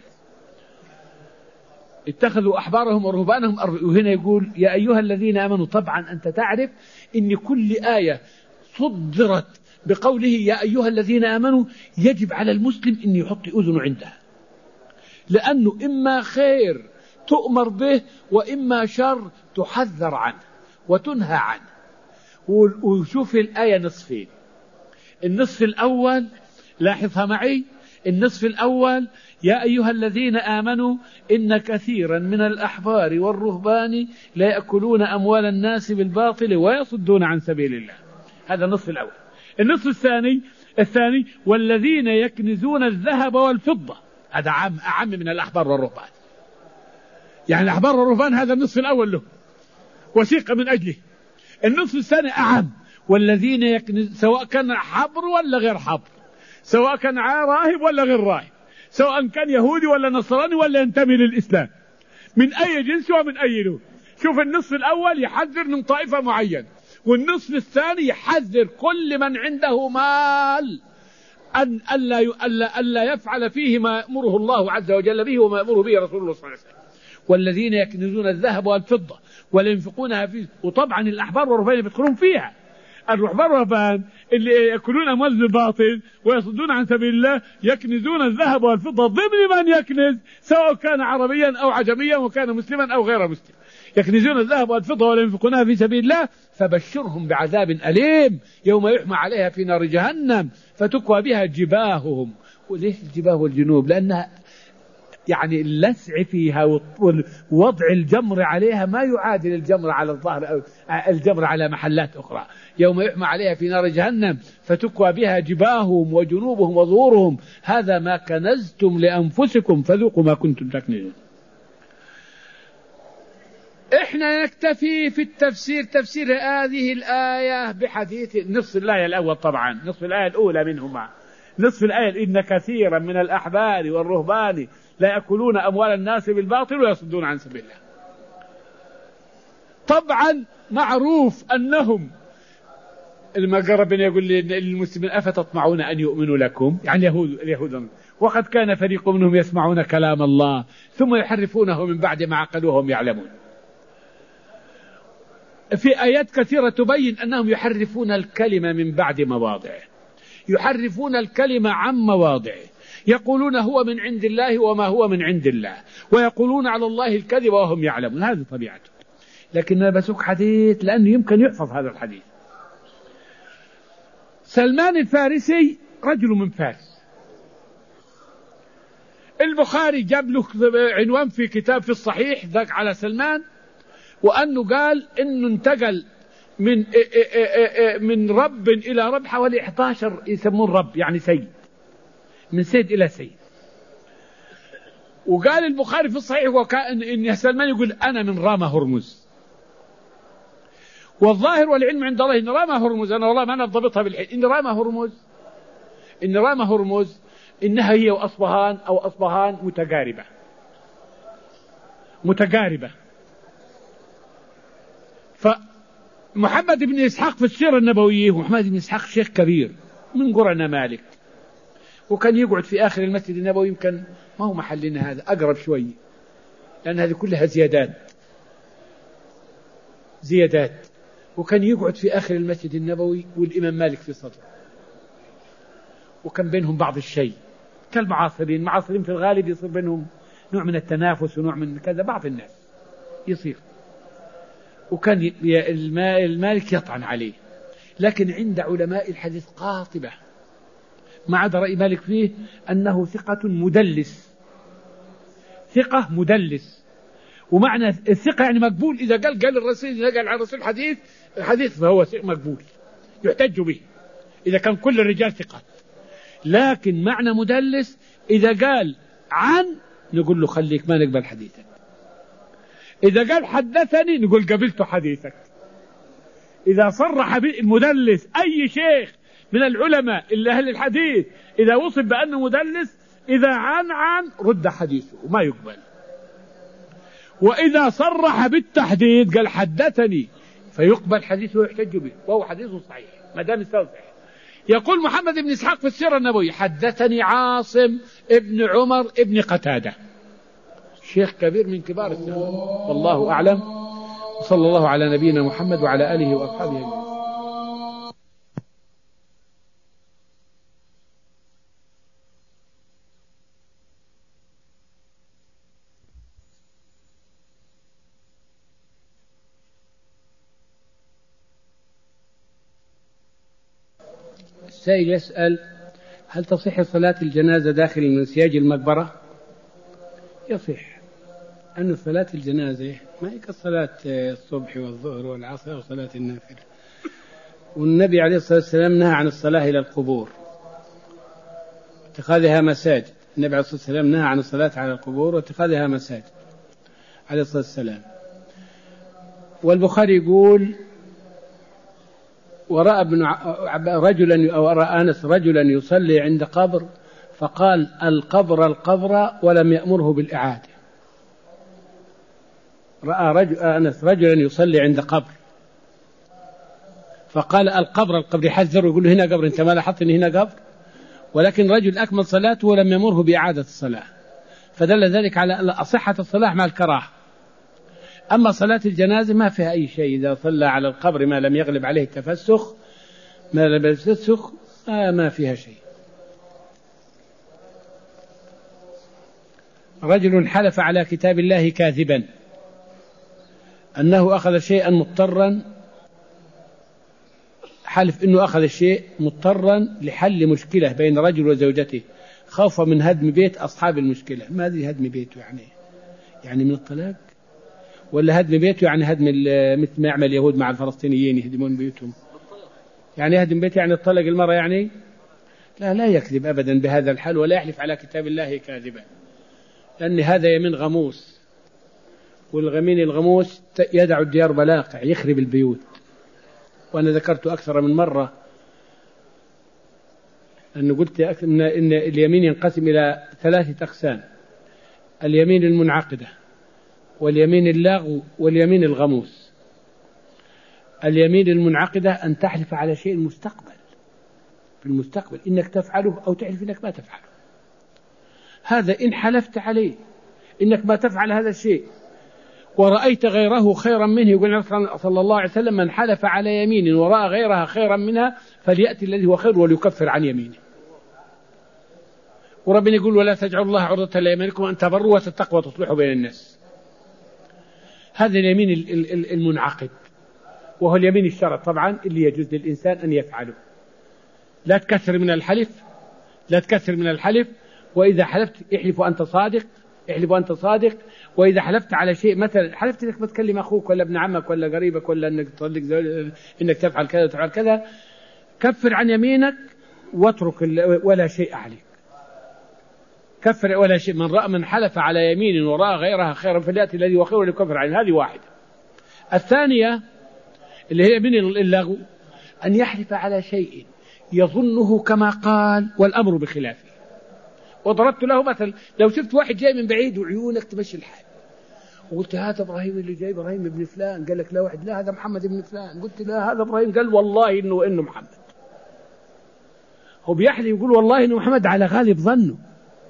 اتخذوا أحبارهم ورهبانهم وهنا يقول: يا أيها الذين آمنوا. طبعا أنت تعرف أن كل آية صدرت بقوله يا أيها الذين آمنوا يجب على المسلم أن يحط أذنه عندها، لأنه إما خير تؤمر به وإما شر تحذر عنه وتنهى عنه. وشوف الآية نصفين، النصف الأول لاحظها معي، النصف الأول: يا أيها الذين آمنوا إن كثيرا من الأحبار والرهبان لا يأكلون أموال الناس بالباطل ويصدون عن سبيل الله. هذا النصف الأول. النصف الثاني: والذين يكنزون الذهب والفضة. هذا أعم من الأحبار والرهبان، يعني الأحبار والرهبان هذا النصف الأول له وثيقة من أجله. النصف الثاني أعم: والذين يكنز، سواء كان حبر ولا غير حبر، سواء كان راهب ولا غير راهب، سواء كان يهودي ولا نصراني ولا ينتمي للإسلام، من أي جنس ومن أي لون. شوف النصف الأول يحذر من طائفة معين، والنصف الثاني يحذر كل من عنده مال أن ألا يفعل فيه ما يأمره الله عز وجل به وما يأمره به رسول الله صلى الله عليه وسلم. والذين يكنزون الذهب والفضة ولا ينفقونها فيه. وطبعا الأحبار والرهبان يدخلون فيها. الرهبان والرهبان اللي يأكلون أموال بالباطل ويصدون عن سبيل الله يكنزون الذهب والفضة ضمن من يكنز، سواء كان عربيا أو عجميا وكان مسلما أو غير مسلم، يكنزون الذهب والفضة ولا ينفقونها في سبيل الله فبشرهم بعذاب أليم يوم يحمى عليها في نار جهنم فتكوى بها جباههم. وليش الجباه والجنوب؟ لأنها يعني اللسع فيها ووضع الجمر عليها ما يعادل الجمر على الظهر أو الجمر على محلات أخرى. يوم يحمى عليها في نار جهنم فتكوى بها جباههم وجنوبهم وظهورهم هذا ما كنزتم لأنفسكم فذوقوا ما كنتم تكنزون. احنا نكتفي في التفسير تفسير هذه الآية بحديث نصف الآية الأول، طبعا نصف الآية الأولى منهما. نصف الآية إن كثيرا من الأحبار والرهبان لا يأكلون أموال الناس بالباطل ويصدون عن سبيل الله. طبعا معروف أنهم لما قرب يقول للمسلمين أفتطمعون أن يؤمنوا لكم، يعني اليهود وقد كان فريق منهم يسمعون كلام الله ثم يحرفونه من بعد ما عقلوه وهم يعلمون. في آيات كثيرة تبين أنهم يحرفون الكلمة من بعد مواضعه، يحرفون الكلمة عن مواضعه، يقولون هو من عند الله وما هو من عند الله، ويقولون على الله الكذب وهم يعلمون. هذه طبيعته. لكن أنا بسوق حديث لأنه يمكن يحفظ هذا الحديث. سلمان الفارسي رجل من فارس. البخاري جاب له عنوان في كتاب في الصحيح ذاك على سلمان، وأنه قال إنه انتقل من رب إلى رب حوالي 11 يسمون رب، يعني سيد، من سيد إلى سيد. وقال البخاري في الصحيح وكان إن سلمان يقول أنا من رام هرمز، والظاهر والعلم عند الله إن رام هرمز، أنا والله ما نضبطها بالحين، إن رام هرمز إنها هي وأصبهان أو أصبهان متقاربة. فمحمد بن إسحاق في السيرة النبوية، ومحمد بن إسحاق شيخ كبير من قرن مالك، وكان يقعد في آخر المسجد النبوي، يمكن ما هو محلنا هذا، أقرب شوي لأن هذه كلها زيادات، وكان يقعد في آخر المسجد النبوي والإمام مالك في صدره، وكان بينهم بعض الشيء كالمعاصرين في الغالب يصير بينهم نوع من التنافس ونوع من كذا، بعض الناس يصير، وكان المالك يطعن عليه. لكن عند علماء الحديث قاطبة، ما عدا رأي مالك فيه أنه ثقة مدلس، ومعنى الثقة يعني مقبول، إذا قال الرسول، إذا قال عن الرسول الحديث فهو مقبول يحتج به إذا كان كل الرجال ثقة. لكن معنى مدلس إذا قال عن نقول له خليك ما نقبل حديثك، إذا قال حدثني نقول قبلت حديثك. إذا صرح المدلس أي شيخ من العلماء اللي أهل الحديث إذا وصف بأنه مدلس، إذا عن رد حديثه وما يقبل. وإذا صرح بالتحديد قال حدثني فيقبل حديثه ويحتج به، وهو حديث صحيح ما دام استوى. يقول محمد بن إسحاق في السيرة النبوية حدثني عاصم ابن عمر ابن قتادة، شيخ كبير من كبار السنة، والله أعلم. وصلى الله على نبينا محمد وعلى آله وأصحابه أجمعين. السائل يسأل: هل تصح صلاة الجنازة داخل انسياج المقبرة؟ يصح أن صلاة الجنازة ما هي كصلاة الصبح والظهر والعصر وصلاة النافلة، والنبي عليه الصلاة والسلام نهى عن الصلاة إلى القبور اتخاذها مساجد. النبي عليه الصلاة والسلام نهى عن الصلاة على القبور واتخاذها مساجد عليه الصلاة والسلام. والبخاري يقول: ورأى أنس رجلا يصلي عند قبر فقال: القبر ولم يأمره بالإعادة. رأى أنس رجلا يصلي عند قبر فقال: القبر يحذر، يقول له هنا قبر، أنت ما لاحظت أن هنا قبر؟ ولكن رجل أكمل صلاته ولم يأمره بإعادة الصلاة، فدل ذلك على صحة الصلاة مع الكراهة. أما صلاة الجنازة ما فيها أي شيء، إذا صلى على القبر ما لم يغلب عليه التفسخ ما فيها شيء. رجل حلف على كتاب الله كاذبا أنه أخذ شيئا مضطرا، حلف أنه أخذ الشيء مضطرا لحل مشكلة بين رجل وزوجته، خوفا من هدم بيت أصحاب المشكلة. ما أدري هدم بيته يعني من الطلاق، ولا هدم بيته يعني هدم مثل ما يعمل اليهود مع الفلسطينيين يهدمون بيوتهم، يعني يهدم بيته يعني الطلاق المرأة يعني. لا يكذب أبدا بهذا الحال، ولا يحلف على كتاب الله كاذبا، لأن هذا يمين غموس، والغمين الغموس يدع الديار بلاقع، يخرب البيوت. وأنا ذكرت أكثر من مرة أن قلت إن اليمين ينقسم إلى 3 أقسام: اليمين المنعقدة، واليمين اللغو، واليمين الغموس. اليمين المنعقدة أن تحلف على شيء في المستقبل إنك تفعله، أو تحلف إنك ما تفعله. هذا إن حلفت عليه إنك ما تفعل هذا الشيء ورأيت غيره خيرا منه، يقول صلى الله عليه وسلم: من حلف على يمين ورأى غيرها خيرا منها فليأتي الذي هو خير وليكفر عن يمينه. وربنا يقول: ولا تجعلوا الله عرضة لأيمانكم أن تبروا وتتقوا وتصلحوا بين الناس. هذا اليمين المنعقد، وهو اليمين الشرط طبعا اللي يجوز للإنسان أن يفعله. لا تكثر من الحلف، وإذا حلفت احلف وأنت صادق. وإذا حلفت على شيء، مثلا حلفت إنك ما تكلم أخوك ولا ابن عمك ولا قريبك، ولا إنك تطلق، إنك تفعل كذا وتفعل كذا، كفر عن يمينك واترك ولا شيء عليك. كفر ولا شيء. من حلف على يمين ورأى غيرها خيرا فليأتي الذي هو خير وليكفر عنه. هذه واحدة. الثانية اللي هي من اللغو، أن يحلف على شيء يظنه كما قال والأمر بخلافه. وضربت له مثل: لو شفت واحد جاي من بعيد وعيونك تمشي الحال، وقلت: هذا إبراهيم اللي جاي، إبراهيم ابن فلان. قال لك: لا واحد، لا هذا محمد ابن فلان. قلت: لا هذا إبراهيم. قال: والله إنه محمد. هو بيحلف يقول والله إنه محمد على غالب ظنه،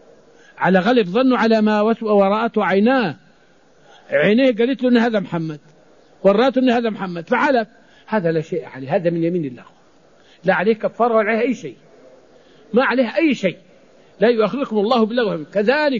على ما ورأته عينيه قالت له إن هذا محمد، وراته إن هذا محمد، فحلف. هذا لا شيء عليه، هذا من يمين الله، لا عليه كفارة ولا عليه أي شيء، ما عليه أي شيء، لا يؤاخذكم الله باللغو. كذلك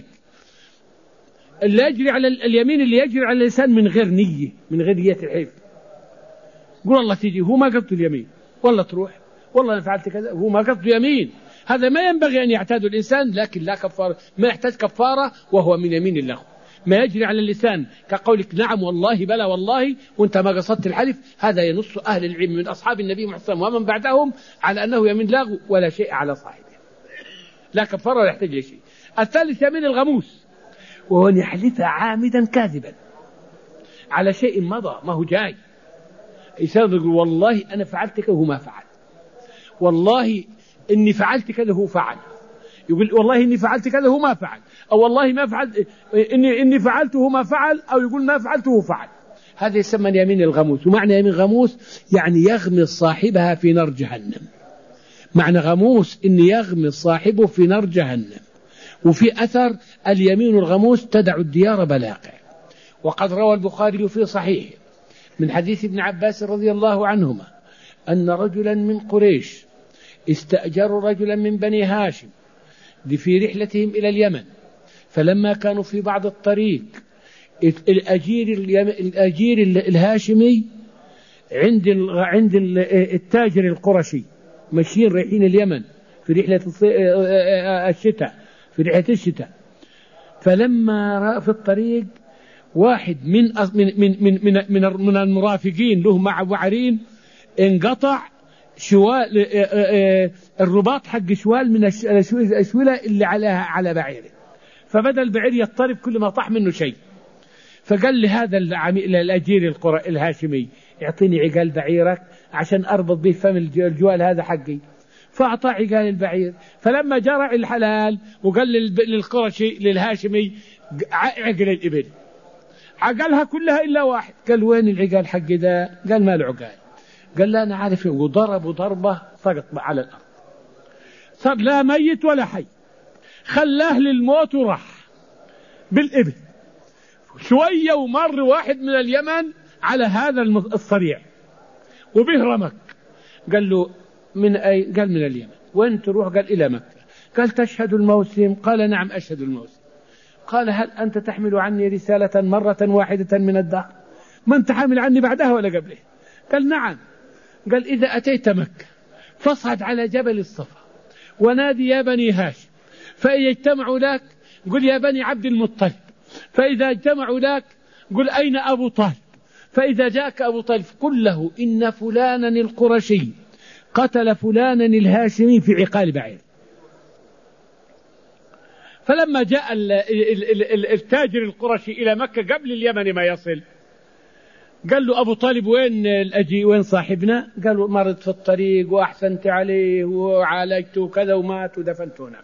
اليمين اللي يجري على الإنسان من غير نية الحلف. قول الله تيجي، هو ما قصد اليمين، والله تروح، والله أنا فعلت كذا، هو ما قصد يمين. هذا ما ينبغي أن يعتاد الإنسان، لكن لا كفارة، ما يحتاج كفارة، وهو من يمين اللغو. ما يجري على اللسان كقولك نعم والله بلى والله وانت ما قصدت الحلف، هذا ينص أهل العلم من أصحاب النبي محمد ومن بعدهم على أنه يمين لغو ولا شيء على صاحبه، لا كفارة ولا يحتاج لشيء. الثالث يمين الغموس، وهو أن يحلف عامدا كاذبا على شيء مضى، ما هو جاي. يقول والله أنا فعلت كذا وهو ما فعل، والله إني فعلت كذا وهو فعل، يقول والله إني فعلت كذا وهو ما فعل، أو والله ما فعلت، إني فعلته وهو ما فعل، أو يقول ما فعلته وهو فعل. هذا يسمى يمين الغموس. ومعنى يمين غموس يعني يغمس صاحبها في نار جهنم. معنى غموس إن يغمس صاحبه في نار جهنم. وفي أثر اليمين الغموس تدع الديار بلاقع. وقد روى البخاري في صحيحه من حديث ابن عباس رضي الله عنهما أن رجلا من قريش استأجروا رجلا من بني هاشم في رحلتهم إلى اليمن، فلما كانوا في بعض الطريق الأجير الهاشمي عند التاجر القرشي، ماشيين رايحين اليمن في رحلة الشتاء، فلما رأى في الطريق واحد من المرافقين له مع وعرين انقطع شوال الرباط حق شوال من الأشولة اللي على بعيره، فبدأ البعير يضطرب كل ما طاح منه شيء. فقال لهذا الأجير الهاشمي اعطيني عقال بعيرك عشان أربط به فم الجوال هذا حقي. فأعطى عقال البعير. فلما جرع الحلال وقال للقرشي للهاشمي عقل الإبل، عقلها كلها إلا واحد. قال وين العقال حقي ذا؟ قال ما له عقال. قال لا أنا عارف. وضرب ضربة سقط على الأرض، صار لا ميت ولا حي، خلاه للموت وراح بالإبل. شوية ومر واحد من اليمن على هذا الصريع وبه رمك. قال له من أي؟ قال من اليمن. وين تروح؟ قال إلى مكة. قال تشهد الموسم؟ قال نعم أشهد الموسم. قال هل أنت تحمل عني رسالة مرة واحدة من الدهر؟ ما أنت حامل عني بعدها ولا قبله؟ قال نعم. قال إذا أتيت مكة فاصعد على جبل الصفا ونادي يا بني هاشم فإذا اجتمعوا لك قل يا بني عبد المطلب، فإذا اجتمعوا لك قل أين أبو طالب، فإذا جاءك أبو طالب قل له إن فلانا القرشي قتل فلانا الهاشمي في عقال بعير. فلما جاء التاجر القرشي إلى مكة قبل اليمن ما يصل قال له أبو طالب وين الأجي، وين صاحبنا؟ قالوا مرض في الطريق وأحسنت عليه وعالجته كذا ومات ودفنته.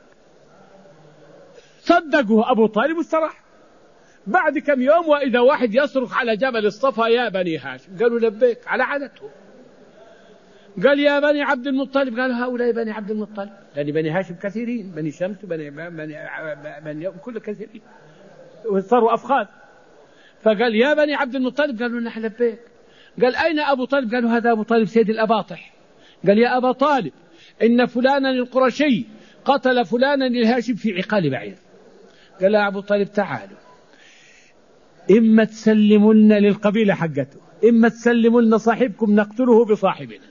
صدقه أبو طالب واستراح. بعد كم يوم وإذا واحد يصرخ على جبل الصفا يا بني هاشم، قالوا لبيك على عادته. قال يا بني عبد المطلب، قالوا هؤلاء بني عبد المطلب، لأن بني هاشم كثيرين، بني شمس بني كل كثيرين وصاروا أفخاذ. فقال يا بني عبد المطلب، قالوا نحن لبيك. قال أين أبو طالب؟ قالوا هذا أبو طالب سيد الأباطح. قال يا أبا طالب إن فلانا القرشي قتل فلانا الهاشم في عقال بعير. قال يا أبو طالب تعالوا، إما تسلمون للقبيلة حقته، إما تسلمون صاحبكم نقتله بصاحبنا،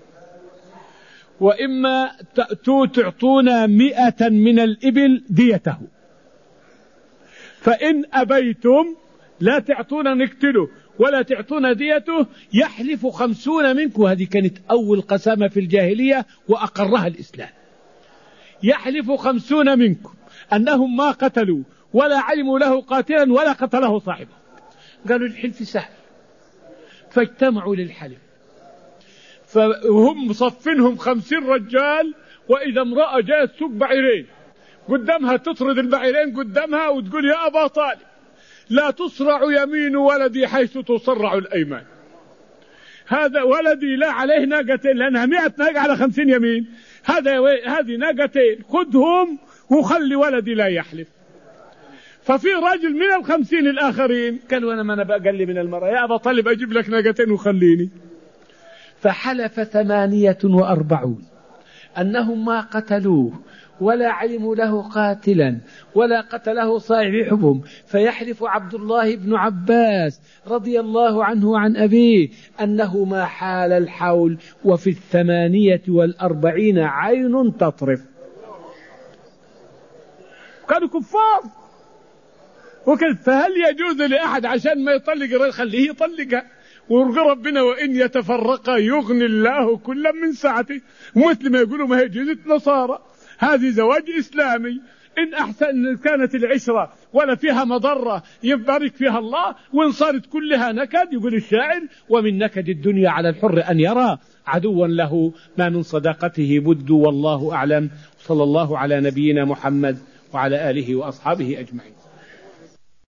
وإما تعطونا 100 من الإبل ديته، فإن أبيتم لا تعطونا نقتله ولا تعطونا ديته يحلف 50 منكم. هذه كانت أول قسامة في الجاهلية وأقرها الإسلام. يحلف 50 منكم أنهم ما قتلوا ولا علموا له قاتلا ولا قتله صاحبه. قالوا الحلف سهل، فاجتمعوا للحلف، فهم صفنهم 50 رجال، وإذا امرأة جاءت تسوق بعيرين قدامها تطرد البعيرين قدامها وتقول يا أبا طالب لا تصرع يمين ولدي حيث تصرع الأيمان، هذا ولدي لا عليه ناقتين لأنها 100 ناقة على 50 يمين، هذه ناقتين خذهم وخلي ولدي لا يحلف. ففي رجل من 50 الآخرين قال وأنا ما بقلي من المرأة يا أبا طالب أجيب لك ناقتين وخليني. فحلف 48 أنهم ما قتلوه ولا علموا له قاتلا ولا قتله صاحبهم. فيحلف عبد الله بن عباس رضي الله عنه عن أبيه أنه ما حال الحول وفي 48 عين تطرف. كانوا كفار وكذا. فهل يجوز لأحد عشان ما يطلق الرجل خليه يطلقها ورجى ربنا وإن يتفرقا يغني الله كلا من سعته، مثل ما يقولوا ما هي جزة نصارى. هذه زواج إسلامي، إن أحسن كانت العشرة ولا فيها مضرة يبارك فيها الله، وإن صارت كلها نكد يقول الشاعر ومن نكد الدنيا على الحر أن يرى عدوا له ما من صداقته بد. والله أعلم. صلى الله على نبينا محمد وعلى آله وأصحابه أجمعين.